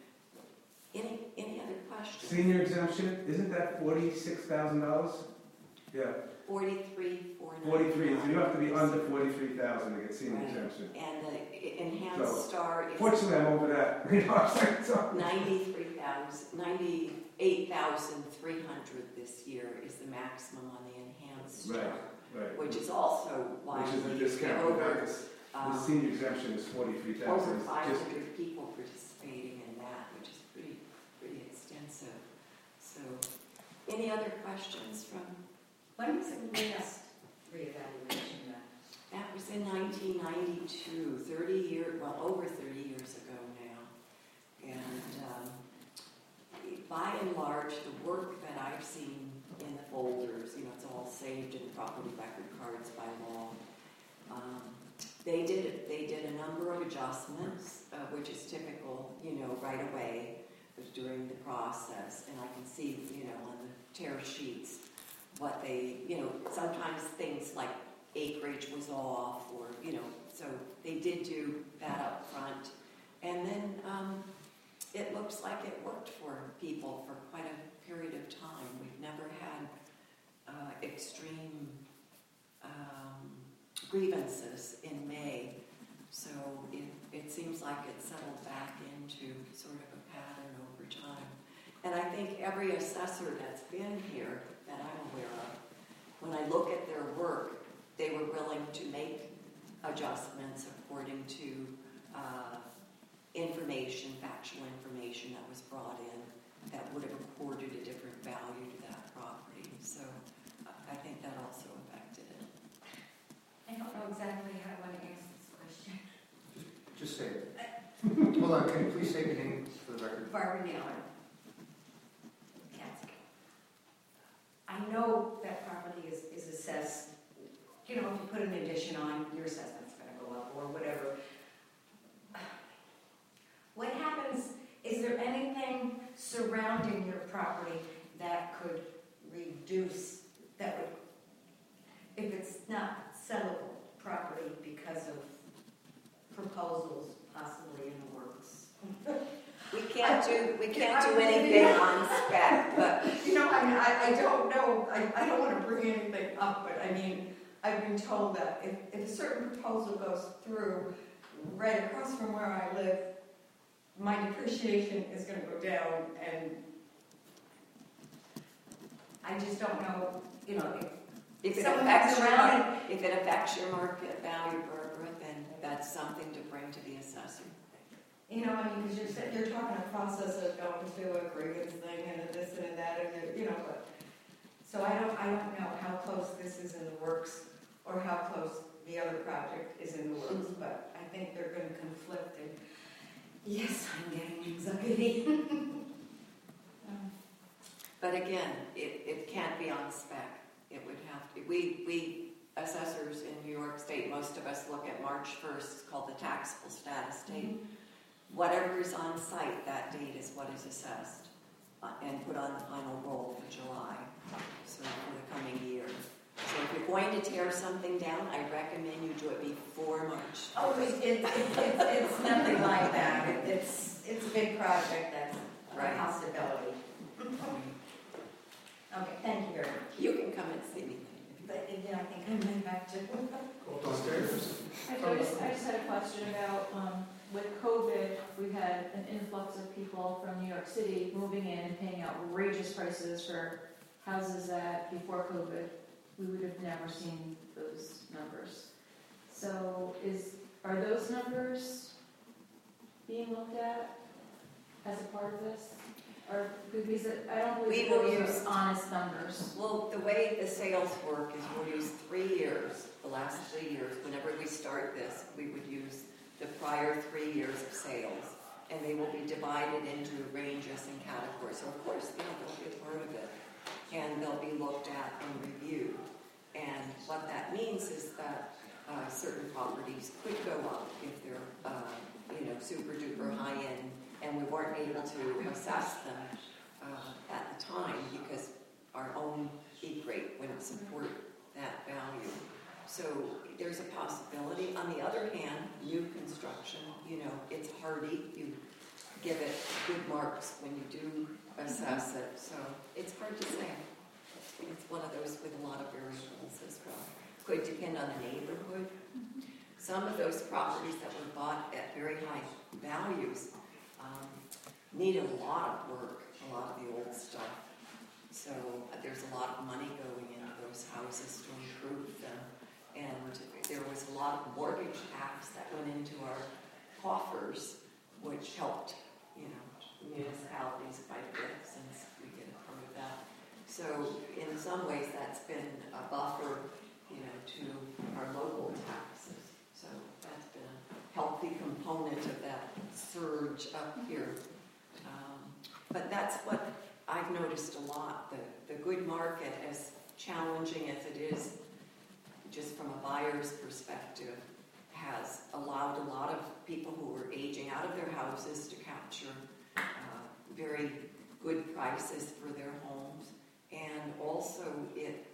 any any other questions? Senior exemption, isn't that forty-six thousand dollars? Yeah, Forty-three, four ninety-nine. forty-three, so you have to be under forty-three thousand to get senior Right. exemption. And the enhanced So, star is Fortunately, I'm over that, you know what I'm saying? So- ninety-three thousand, ninety-eight thousand three hundred this year is the maximum on the enhanced star, Right, right. which is also why Which is a we discount, over, but that's- the um, senior exemption is forty-three thousand. over five hundred people participating in that, which is pretty pretty extensive. So, any other questions from? When was the last reevaluation done? That was in nineteen ninety-two, thirty years, well, over thirty years ago now. And um, by and large, the work that I've seen in the folders, you know, it's all saved in property record cards by law. Um, they did they did a number of adjustments, uh, which is typical, you know, right away during the process. And I can see, you know, on the tear sheets what they, you know, sometimes things like acreage was off, or, you know, so they did do that up front. And then um, it looks like it worked for people for quite a period of time. We've never had uh, extreme um, grievances in May. So it, it seems like it settled back into sort of a pattern over time. And I think every assessor that's been here that I'm aware of, when I look at their work, they were willing to make adjustments according to uh, information, factual information that was brought in that would have accorded a different value to that property. So uh, I think that also affected it. I don't know exactly how I want to answer this question. Just say it. Hold on, can you please say your name for the record? Barbara Naylor, Catskill. I know that property is, is assessed, you know, if you put an addition on, your assessment's going to go up or whatever. What happens, is there anything surrounding your property that could reduce, that would, if it's not sellable property because of proposals possibly in the works? We can't do we can't do anything on spec, but You know, I mean, I, I don't know, I, I don't want to bring anything up, but I mean, I've been told that if, if a certain proposal goes through right across from where I live, my depreciation is going to go down, and I just don't know, you know, if if it someone affects comes your around mar- if it affects your market value, Barbara, then that's something to bring to the assessor. You know, I mean, because you're, sit- you're talking a process of going through a grievance thing and a this and a that, and a- you know, but, so I don't, I don't know how close this is in the works, or how close the other project is in the works, but I think they're going to conflict, and yes, I'm getting anxiety. Um, But again, it, it can't be on spec. It would have to, we, we assessors in New York State, most of us look at March first, it's called the taxable status date. Whatever is on site that date is what is assessed uh, and put on the final roll for July, so for the coming year. So if you're going to tear something down, I recommend you do it before March. Oh, it, it, it, it's, it's nothing like that. It, it's, it's a big project that's Right. a possibility. Okay, thank you very much. You can come and see me. But then I think I'm going back to. Go downstairs. I just, I just had a question about, um, with COVID, we had an influx of people from New York City moving in and paying outrageous prices for houses that before COVID, we would have never seen those numbers. So is, are those numbers being looked at as a part of this? Or, because it- I don't We believe will those use- are honest numbers. Well, the way the sales work is we'll use three years, the last three years. Whenever we start this, we would use the prior three years of sales. and they will be divided into ranges and categories. So of course, you know, they'll be a part of it, and they'll be looked at and reviewed. And what that means is that uh, certain properties could go up if they're, uh, you know, super duper high end, and we weren't able to assess them uh, at the time because our own heat rate wouldn't support that value. So there's a possibility. On the other hand, new construction, you know, it's hardy. You give it good marks when you do assess it. So it's hard to say. It's one of those with a lot of variables as well. Could depend on the neighborhood. Some of those properties that were bought at very high values um, need a lot of work, a lot of the old stuff. So uh, there's a lot of money going into those houses to improve them. And there was a lot of mortgage tax that went into our coffers, which helped, you know, municipalities quite a bit since we get a part of that. So in some ways, that's been a buffer, you know, to our local taxes. So that's been a healthy component of that surge up here. Um, but that's what I've noticed a lot. The, the good market, as challenging as it is, just from a buyer's perspective, has allowed a lot of people who were aging out of their houses to capture uh, very good prices for their homes. And also it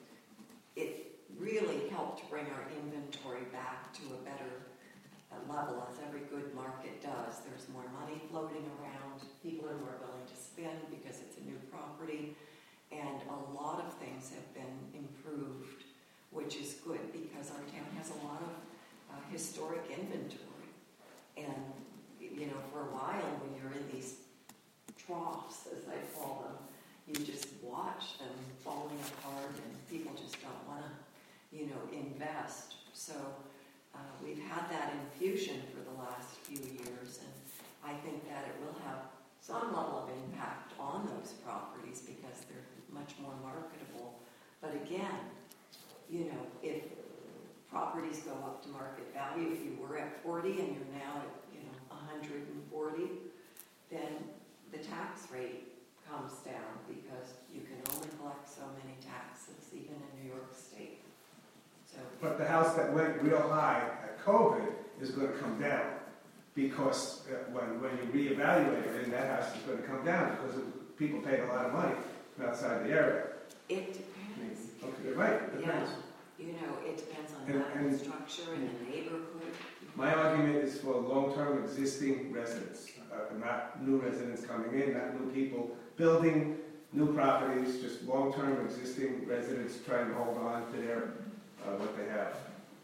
it really helped bring our inventory back to a better uh, level, as every good market does. There's more money floating around. People are more willing to spend because it's a new property. And a lot of things have been improved, which is good because our town has a lot of uh, historic inventory. And, you know, for a while when you're in these troughs, as I call them, you just watch them falling apart and people just don't want to, you know, invest. So uh, we've had that infusion for the last few years, and I think that it will have some level of impact on those properties because they're much more marketable. But again, you know, if properties go up to market value, if you were at forty and you're now at, you know, one hundred forty, then the tax rate comes down because you can only collect so many taxes, even in New York State. So, But the house that went real high at COVID is going to come down because uh, when, when you reevaluate it, that house is going to come down because it, people paid a lot of money from outside the area. it depends. Okay, right, it depends. Yeah, you know, it depends on And- the and- structure and the neighborhood. My argument is for long-term existing residents, uh, not new residents coming in, not new people building new properties, just long-term existing residents trying to hold on to their, uh, what they have.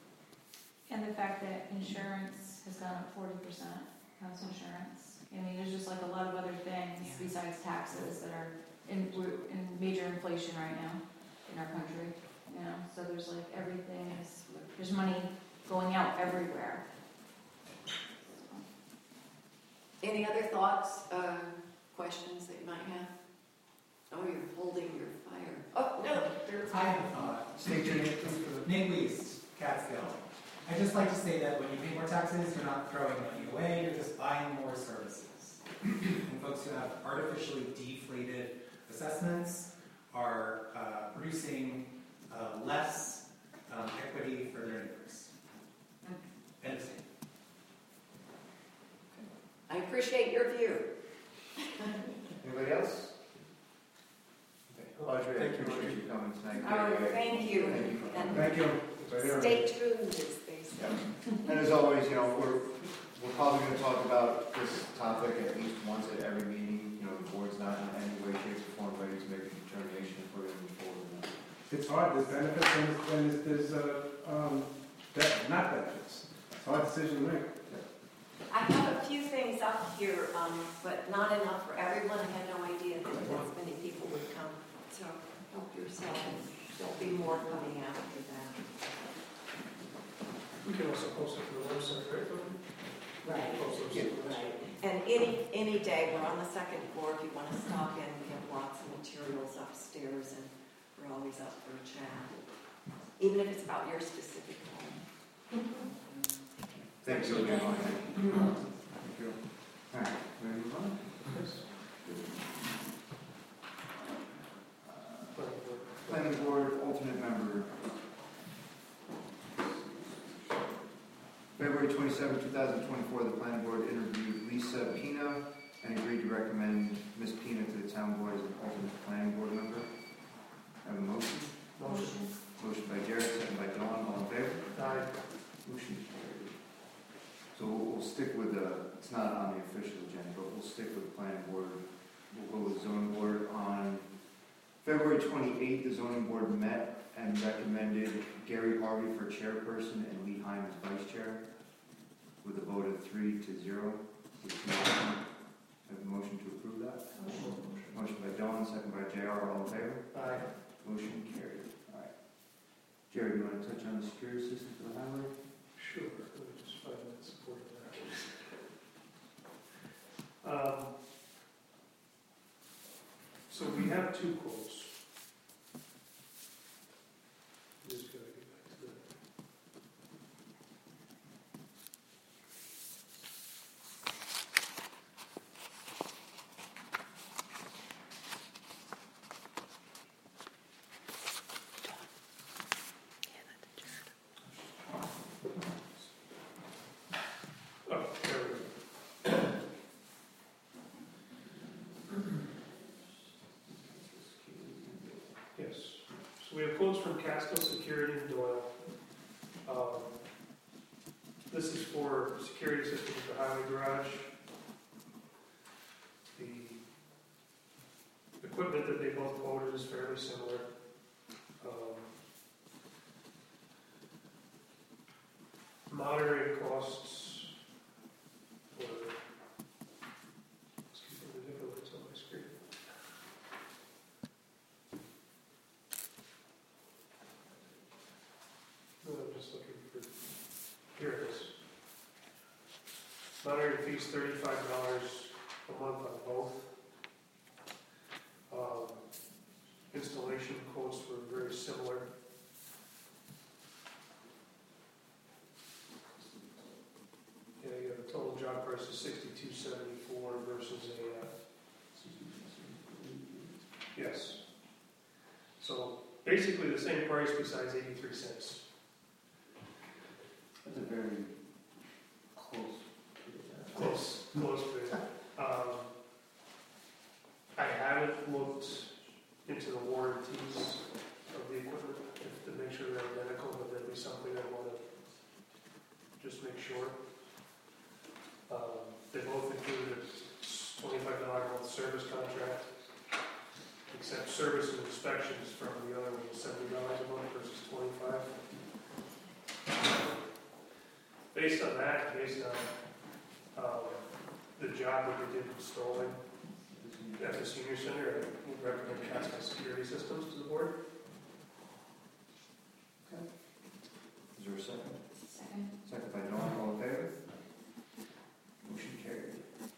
And the fact that insurance has gone up forty percent, house insurance. I mean, there's just like a lot of other things Yeah. besides taxes that are in, we're in major inflation right now in our country. You know, so there's like everything is, there's money going out everywhere. Any other thoughts, uh, questions that you might have? Oh, you're holding your fire. Oh, no, there's... I have a thought. State your name, please, for the Nick Weiss, Catskill. I'd just like to say that when you pay more taxes, you're not throwing money away, you're just buying more services. And folks who have artificially deflated assessments are uh, producing uh, less um, equity for their neighbors. End of statement. I appreciate your view. Anybody else? Audrey, I Thank you, appreciate Audrey. you coming tonight. Oh, thank you. Thank you for coming. And Thank you. Right here. stay tuned, as they say. Yeah. And as always, you know, we're, we're probably going to talk about this topic at least once at every meeting. You know, the board's not in any way, shape, or form ready to make a determination if we're going to move forward or not. It's hard, there's benefits and there's, and there's, uh, um, be- not benefits. It's a hard decision to make. I have a few things up here, um, but not enough for everyone. I had no idea that as many people would come. So help yourself. There'll be more coming after that. We can also post it to the website, right? Right. Post it. Right. And any any day, we're on the second floor. If you want to stop in, we have lots of materials upstairs, and we're always up for a chat, even if it's about your specific home. Thank you again. Audrey. Thank you. All right, ready to move on? Uh, Planning board alternate member. February twenty-seventh, two thousand twenty-four, the planning board interviewed Lisa Pina and agreed to recommend Miz Pina to the town board as an alternate planning board member. Have a motion? Motion. Motion by Jared, second by Dawn, all in favor? Aye. Motion carried. So we'll, we'll stick with the, it's not on the official agenda, but we'll stick with the planning board. We'll go with zoning board. On February twenty-eighth, the zoning board met and recommended Gary Harvey for chairperson and Lee Heim as vice chair with a vote of three to zero. Have a motion to approve that? Motion. Motion by Dawn, second by J R, all in favor? Aye. Motion carried. All right. Jerry, you want to touch on the security system for the highway? Sure, let me just find that support that. Um, so we have two quotes. Just gotta get back to that. Oh, there we go. Yes. So we have quotes from Casco Security and Doyle. Um, This is for security systems at the highway garage. The equipment that they both quoted is fairly similar. Um, Monitoring costs were, excuse me, the difference on my screen. No, I'm just looking for, here it is. Monitoring fees thirty-five dollars a month on both. Um, Installation quotes were very similar. Yeah, you have a total job price of sixty-two seventy-four versus a, uh, yes. So basically the same price besides eighty-three cents. That's a very close. Close, close bid. Um, I haven't looked into the warranties of the equipment if- to make sure they're identical, but that'd be something I want to just make sure. Um, They both include a twenty-five dollars a month service contract, except service and inspections from the other one was seventy dollars a month versus twenty-five. Based on that, based on um, the job that we did installing at the senior center, I would recommend Casco Security Systems to the board. Is there a second? Second. Second by Dawn, all in favor? Motion carried.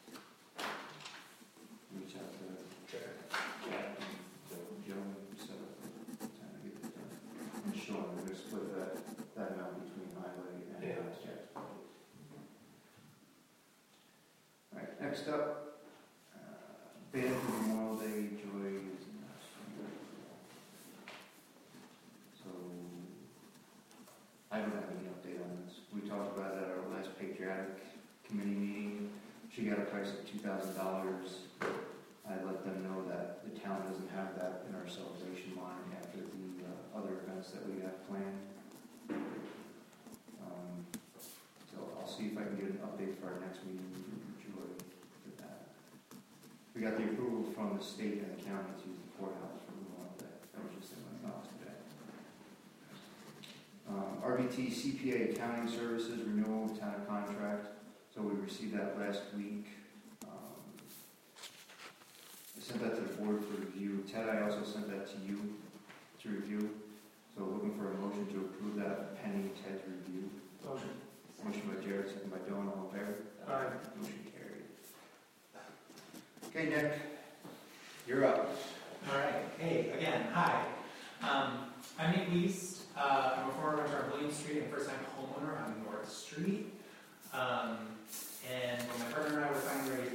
Reach out to Jack, Jack, and the gentleman who set up the time to get this done. And Sean, we're gonna split that, that amount between highway and Yeah. uh, Jack's. All right, next up, uh, band for Memorial Day, Joy is not here. So, I don't have any update on this. We talked about it at our last patriotic committee meeting. She got a price of two thousand dollars. I let them know that the town doesn't have that in our celebration line after the uh, other events that we have planned. Um, so I'll see if I can get an update for our next meeting from Joy with that. We got the approval from the state and the county to use the courthouse for Memorial Day. That was just in my thoughts today. Um, R B T C P A accounting services renewal town contract. So we received that last week. Um, I sent that to the board for review. Ted, I also sent that to you to review. So looking for a motion to approve that pending Ted's review. Motion. Motion by Jared, second by Dawn, all in favor? Aye. Motion carried. Okay, Nick, you're up. All right. Hey, again, hi. Um, I'm Nick Weist. Uh, I'm a former renter on William Street and first-time homeowner on North Street. Um, and when my partner and I were finally ready to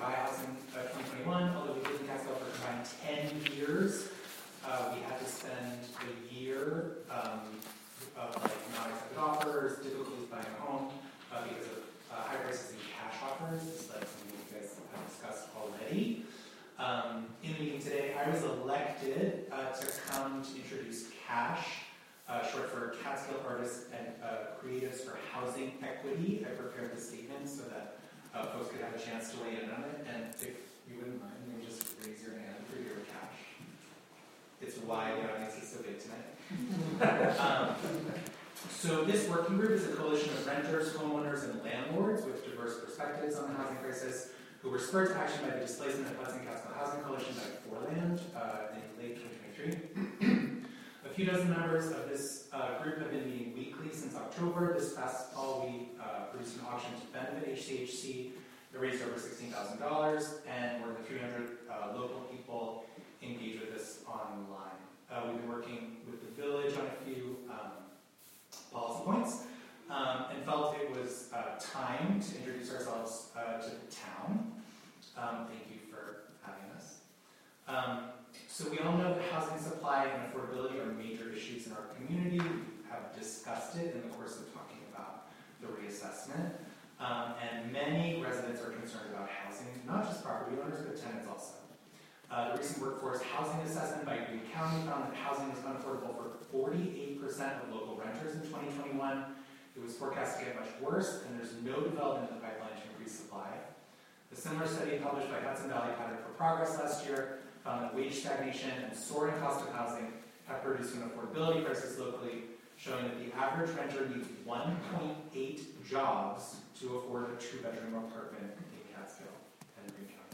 homeowners difficulties buying a home uh, because of uh, high prices in cash offers. This is like something you guys have discussed already. Um, in the meeting today, I was elected uh, to come to introduce CASH, uh, short for Catskill Artists and uh, Creatives for Housing Equity. I prepared the statement so that uh, folks could have a chance to weigh in on it, and if you wouldn't mind, you can just raise your hand for your CASH. It's why the audience is so big tonight. um, so this working group is a coalition of renters, homeowners, and landlords with diverse perspectives on the housing crisis, who were spurred to action by the displacement of Hudson Catskill Housing Coalition by Forland uh, in late twenty twenty-three. A few dozen members of this uh, group have been meeting weekly since October. This past fall, we uh, produced an auction to benefit H C H C that raised over sixteen thousand dollars, and more than three hundred uh, local people engaged with this online. Uh, we've been working with the village on a few um, policy points, um, and felt it was uh, time to introduce ourselves uh, to the town. Um, thank you for having us. Um, so we all know that housing supply and affordability are major issues in our community. We have discussed it in the course of talking about the reassessment. Um, and many residents are concerned about housing, not just property owners, but tenants also. Uh, the recent workforce housing assessment by Greene County found that housing was unaffordable for forty-eight percent of local renters in twenty twenty-one. It was forecast to get much worse, and there's no development in the pipeline to increase supply. A similar study published by Hudson Valley Pattern for Progress last year found that wage stagnation and soaring cost of housing have produced an affordability crisis locally, showing that the average renter needs one point eight jobs to afford a two-bedroom apartment in Catskill and Greene County.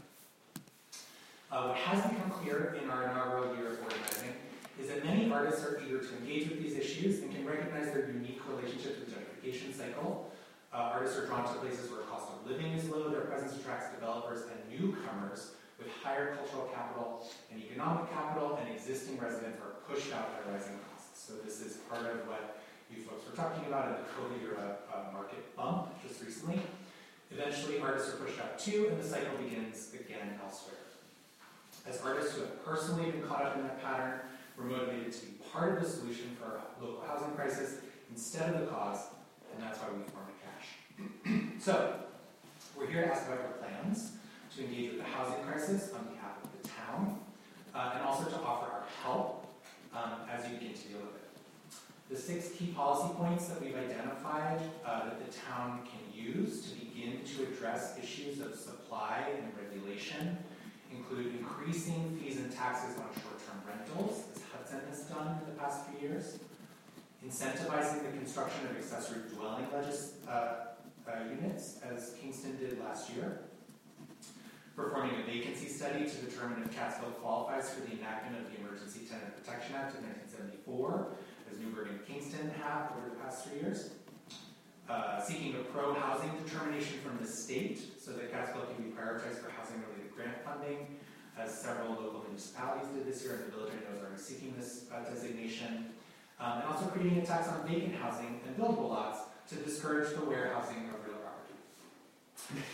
Uh, what has become clear in our inaugural year of organizing is that many artists are eager to engage with these issues and can recognize their unique relationships with the gentrification cycle. Uh, artists are drawn to places where cost of living is low, their presence attracts developers and newcomers with higher cultural capital and economic capital, and existing residents are pushed out by rising costs. So this is part of what you folks were talking about in the COVID era uh, market bump just recently. Eventually, artists are pushed out too, and the cycle begins again elsewhere. As artists who have personally been caught up in that pattern, we're motivated to be part of the solution for our local housing crisis instead of the cause, and that's why we formed CASH. So, we're here to ask about your plans to engage with the housing crisis on behalf of the town, uh, and also to offer our help um, as you begin to deal with it. The six key policy points that we've identified uh, that the town can use to begin to address issues of supply and regulation include increasing fees and taxes on short-term rentals, as Hudson has done in the past few years, incentivizing the construction of accessory dwelling legis uh, uh, units, as Kingston did last year, performing a vacancy study to determine if Catskill qualifies for the enactment of the Emergency Tenant Protection Act of nineteen seventy-four, as Newburgh and Kingston have over the past three years, uh, seeking a pro-housing determination from the state so that Catskill can be prioritized for housing-related grant funding, as several local municipalities did this year, and the village I know is already seeking this uh, designation, um, and also creating a tax on vacant housing and buildable lots to discourage the warehousing of real property.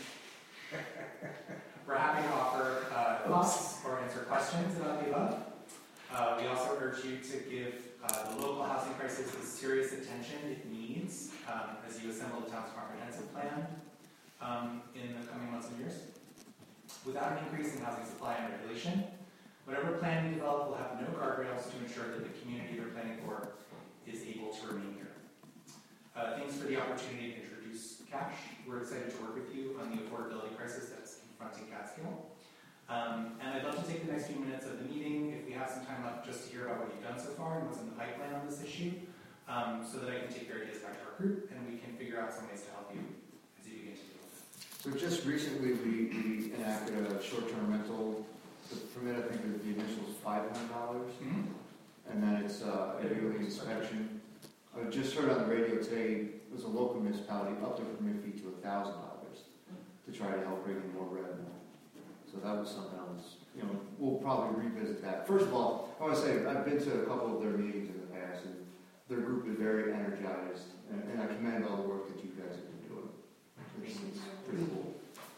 We're happy to offer uh, thoughts or answer questions about the above. Uh, we also urge you to give uh, the local housing crisis the serious attention it needs um, as you assemble the town's comprehensive plan um, in the coming months and years. Without an increase in housing supply and regulation, whatever plan you develop will have no guardrails to ensure that the community they're planning for is able to remain here. Uh, thanks for the opportunity to introduce CASH. We're excited to work with you on the affordability crisis that's confronting Catskill. Um, and I'd love to take the next few minutes of the meeting, if we have some time left, just to hear about what you've done so far and what's in the pipeline on this issue, um, so that I can take your ideas back to our group and we can figure out some ways to help you as you begin to deal with it. So just recently, we, we enacted a short-term rental. The permit, I think, the initial is five hundred dollars, Mm-hmm. and then it's uh, a yearly inspection. I just heard on the radio today, it was a local municipality up the permit fee to one thousand dollars to try to help bring in more revenue. So that was something else. You know, we'll probably revisit that. First of all, I want to say I've been to a couple of their meetings in the past, and their group is very energized, and, and I commend all the work that you guys have been doing. It's, it's pretty cool.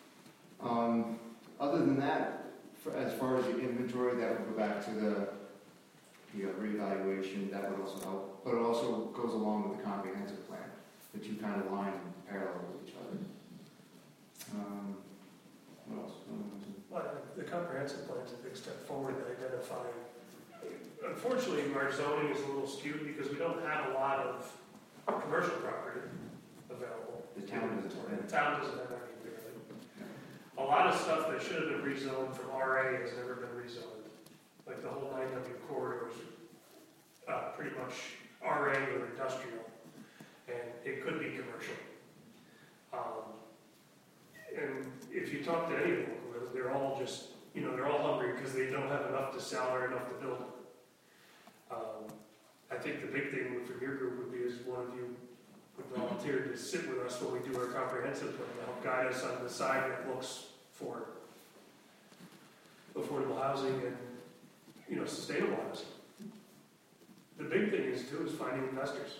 Um, other than that, for, as far as the inventory, that would go back to the the uh, reevaluation. That would also help, but it also goes along with the comprehensive plan. The kind of line parallel with each other. Um, what else? Um, Well, the comprehensive plan is a big step forward in identifying. Unfortunately, our zoning is a little skewed because we don't have a lot of commercial property available. The town doesn't have The town doesn't have any really. A lot of stuff that should have been rezoned from R A has never been rezoned. Like the whole nine W corridor is uh, pretty much R A or industrial, and it could be commercial. Um, and if you talk to any of them, they're all just, you know, they're all hungry because they don't have enough to sell or enough to build. Um, I think the big thing from your group would be is one of you would volunteer to sit with us when we do our comprehensive plan to help guide us on the side that looks for affordable housing and, you know, sustainable housing. The big thing is too is finding investors.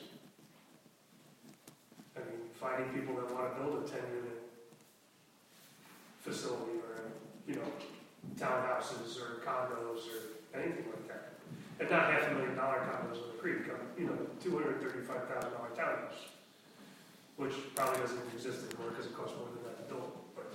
I mean, finding people that want to build a ten-unit facility or, you know, townhouses or condos or anything like that. And not half a million dollar condos on the creek, you know, two hundred thirty-five thousand dollar townhouse, which probably doesn't even exist anymore because it costs more than that to build. But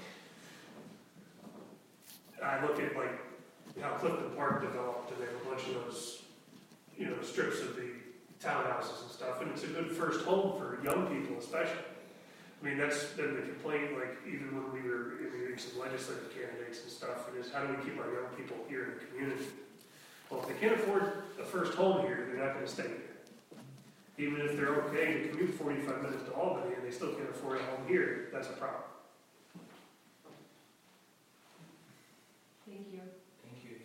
I look at like how Clifton Park developed, and they have a bunch of those, you know, strips of the townhouses and stuff, and it's a good first home for young people, especially. I mean, that's been the complaint, like, even when we were interviewing some legislative candidates and stuff, it is how do we keep our young people here in the community? Well, if they can't afford a first home here, they're not going to stay here. Even if they're okay to commute forty-five minutes to Albany and they still can't afford a home here, that's a problem. Thank you. Thank you.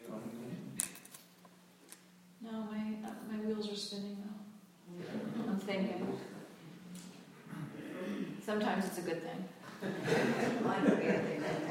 No, my, uh, my wheels are spinning now. I'm thinking. Sometimes it's a good thing. Mine would be a thing right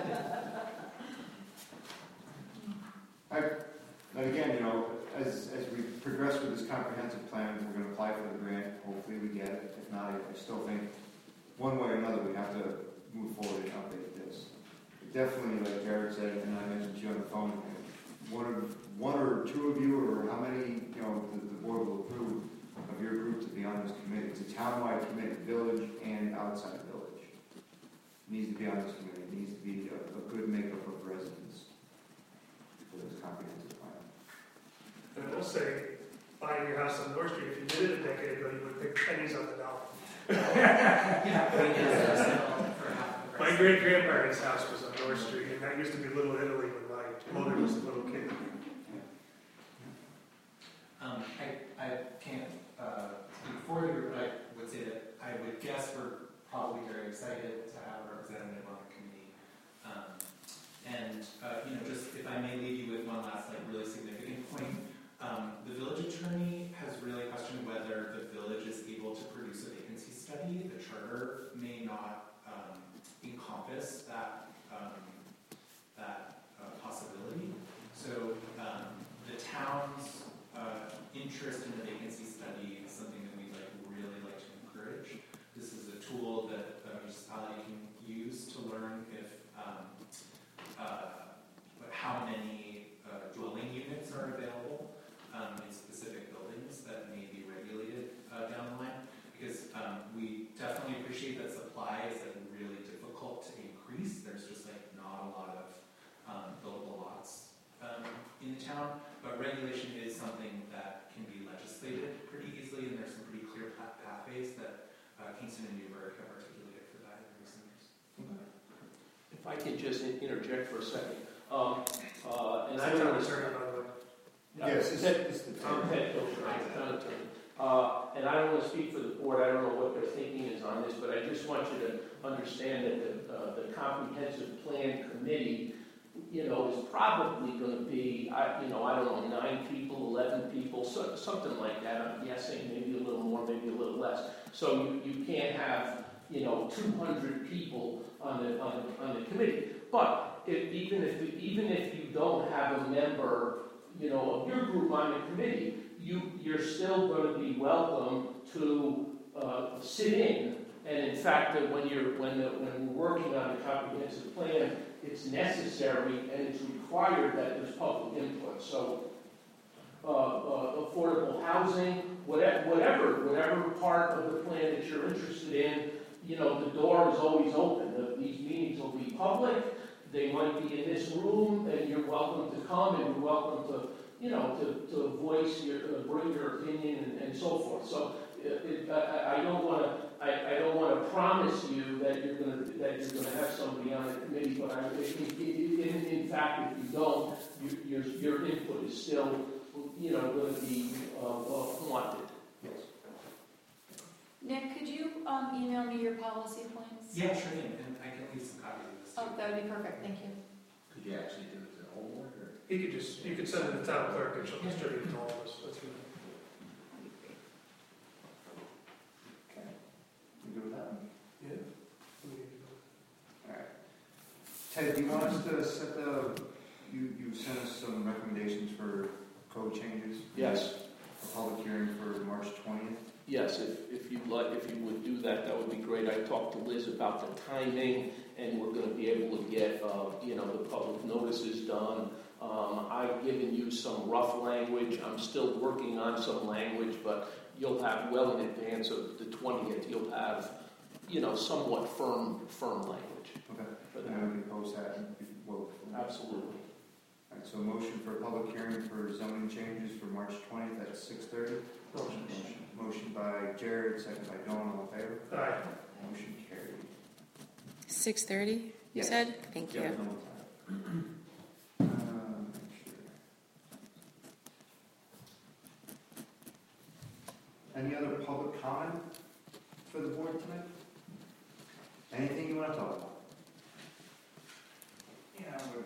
now. And again, you know, as, as we progress with this comprehensive plan, we're going to apply for the grant. Hopefully we get it. If not, I still think one way or another we have to move forward and update this. Definitely, like Jared said, and I mentioned to you on the phone, one, of, one or two of you, or how many, you know, the, the board will approve of your group to be on this committee. It's a town-wide committee, village and outside village. It needs to be on this committee. It needs to be a, a good makeup of residents for this comprehensive plan. And I will say, buying your house on North Street, if you did it a decade ago, you would pick pennies on the dollar. My great grandparents' house was on North Street, and that used to be Little Italy when my mother was a little kid. Um, I, I can't uh, speak for the group, but I would say that I would guess we're probably very excited to have a representative on the committee. Um, and, uh, you know, just if I may leave you with one last, like, really significant point, um, the village attorney has really questioned whether the village is able to produce a vacancy study. The charter may not um, encompass that, um, that uh, possibility. So um, the town's Uh, interest in the vacancy study is something that we'd like really like to encourage. This is a tool that the municipality can use to learn if um, uh, how many uh, dwelling units are available um, in specific buildings that may be regulated uh, down the line. Because um, we definitely appreciate that supply is like really difficult to increase. There's just like not a lot of um, buildable lots um, in the town. But regulation is something that can be legislated pretty easily, and there's some pretty clear pathways that uh, Kingston and Newburgh have articulated for that in recent years. If I could just interject for a second. Um, uh, and Is I that don't town attorney, by the way? Yes, it's, it's the I'm head coach, right, town attorney. Uh, and I don't want to speak for the board, I don't know what their thinking is on this, but I just want you to understand that the, uh, the comprehensive plan committee, you know, is probably going to be, I, you know, I don't know, nine people, eleven people, so, something like that. I'm guessing, maybe a little more, maybe a little less. So you, you can't have, you know, two hundred people on the on the, on the committee. But if, even if even if you don't have a member, you know, of your group on the committee, you you're still going to be welcome to uh, sit in. And in fact, that when you're when the, when we're working on the comprehensive plan, it's necessary and it's required that there's public input. So uh, uh, affordable housing, whatever, whatever, whatever part of the plan that you're interested in, you know, the door is always open. The- These meetings will be public. They might be in this room, and you're welcome to come, and you're welcome to, you know, to, to voice your, uh, bring your opinion and, and so forth. So it, it, I, I don't want to, I, I don't want to promise you that you're going to, that you're going to have somebody on the committee, but I, in, in, in fact, if you don't, you, your, your input is still, you know, going to be uh, uh, wanted. Yes. Nick, could you um, email me your policy points? Yeah, sure thing, and I can leave some copies of this too. Oh, that would be perfect, thank you. Could you actually do it to the whole board, or? You could just, you could send it to the town clerk and she'll distribute it to all of us, that's good. Okay. You good with that? Yeah. All right. Ted, do you want us to set the, you, you sent us some recommendations for code changes? Yes. A public hearing for March twentieth? Yes, if, if you'd like, if you would do that, that would be great. I talked to Liz about the timing, and we're going to be able to get, uh, you know, the public notices done. Um, I've given you some rough language. I'm still working on some language, but you'll have, well in advance of the twentieth, you'll have, you know, somewhat firm, firm language. Okay. For And that. then we can post that and vote. Absolutely. All right, so motion for a public hearing for zoning changes for March twentieth at six thirty. Motion. Motion by Jared, second by Dawn, all in favor? Aye. Motion carried. six thirty, you Yes. said? Thank Yeah, you. no time. Um, sure. Any other public comment for the board tonight? Anything you want to talk about? Yeah, I would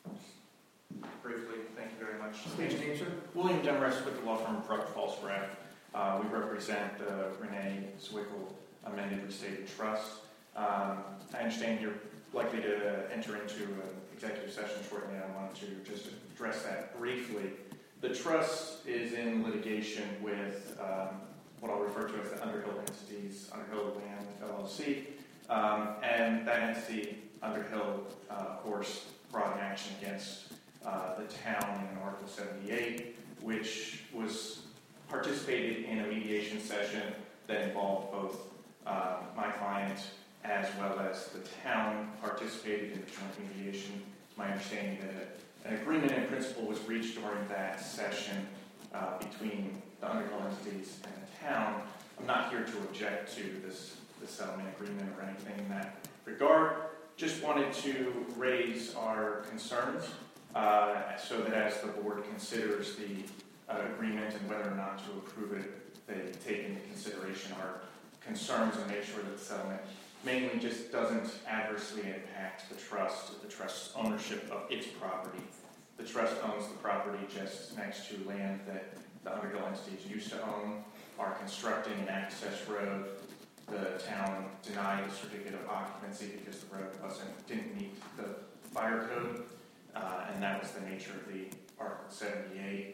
briefly, thank you very much. State your name, sir. William Demarest with the law firm Bruck Falls Raff. Uh, we represent the Renee Zwickle amended restated trust. Um, I understand you're likely to enter into an executive session shortly. I wanted to just address that briefly. The trust is in litigation with um, what I'll refer to as the Underhill entities, Underhill Land L L C, um, and that entity, Underhill, uh, of course, brought an action against uh, the town in Article seventy-eight, which was participated in a mediation session that involved both uh, my client as well as the town participated in the joint mediation. It's my understanding that an agreement in principle was reached during that session uh, between the Underhill entities and the town. I'm not here to object to this, this settlement agreement or anything in that regard. Just wanted to raise our concerns uh, so that as the board considers the uh, agreement and whether or not to approve it, they take into consideration our concerns and make sure that the settlement mainly just doesn't adversely impact the trust, the trust's ownership of its property. The trust owns the property just next to land that the Underhill entities used to own, are constructing an access road. The town denied the certificate of occupancy because the road wasn't, didn't meet the fire code, uh, and that was the nature of the Article seventy-eight.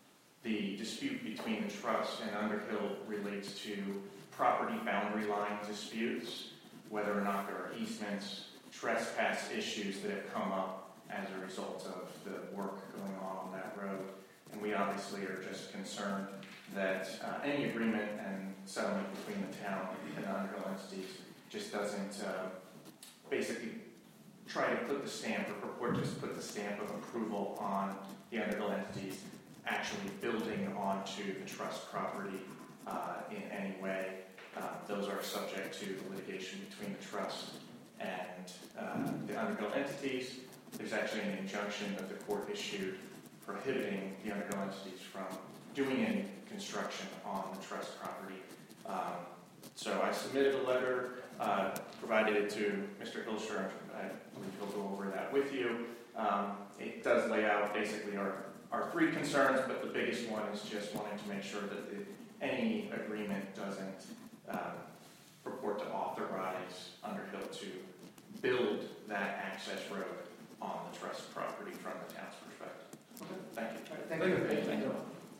The dispute between the trust and Underhill relates to property boundary line disputes, whether or not there are easements, trespass issues that have come up as a result of the work going on on that road. And we obviously are just concerned that uh, any agreement and settlement between the town and the Underhill entities just doesn't uh, basically try to put the stamp or purport to put the stamp of approval on the Underhill entities actually building onto the trust property uh, in any way. Uh, those are subject to the litigation between the trust and uh, the Underhill entities. There's actually an injunction that the court issued prohibiting the Underhill entities from doing any construction on the trust property. Um, so I submitted a letter, uh, provided it to Mister Hilscher. I believe he'll go over that with you. Um, it does lay out basically our, our three concerns, but the biggest one is just wanting to make sure that the, any agreement doesn't uh, purport to authorize Underhill to build that access road on the trust property from the town's perspective. Okay, thank you. All right, thank you. Thank you.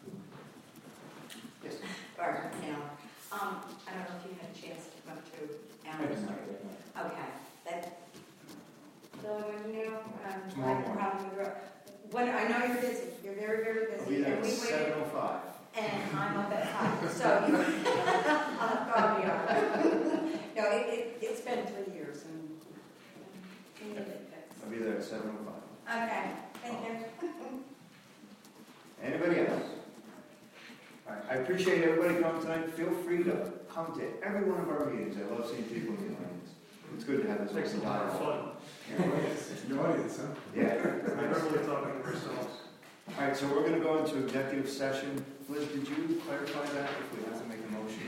Yes. Barbara, now, um, I don't know if you had a chance to come up to Alan. Okay, that, so, you know, um, I Tomorrow have a morning. problem with, what, I know you're busy, You're very, very I'll be busy, there and at we seven waited, oh five. and I'm up at five, so you, I'll I'll be all right. No, it, it, it's been three years, and we need it fixed. I'll be there at seven oh five. Okay, thank you. Anybody else? All right, I appreciate everybody coming tonight. Feel free to come to every one of our meetings. I love seeing people in the audience. It's good to have this Makes it open a lot of dialogue. fun. The audience, huh? Yeah. We're really talking to ourselves. All right, so we're going to go into executive session. Liz, did you clarify that if we have to make a motion?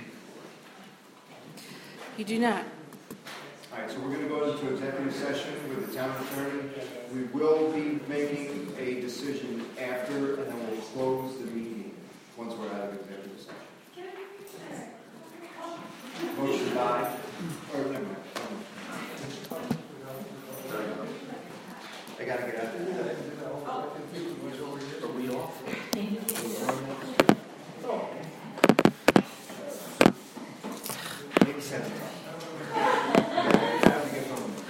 You do not. All right, so we're going to go into executive session with the town attorney. We will be making a decision after, and then we'll close the meeting once we're out of executive session. Motion by, or never mind. I gotta get out there. Are we off? Maybe seven.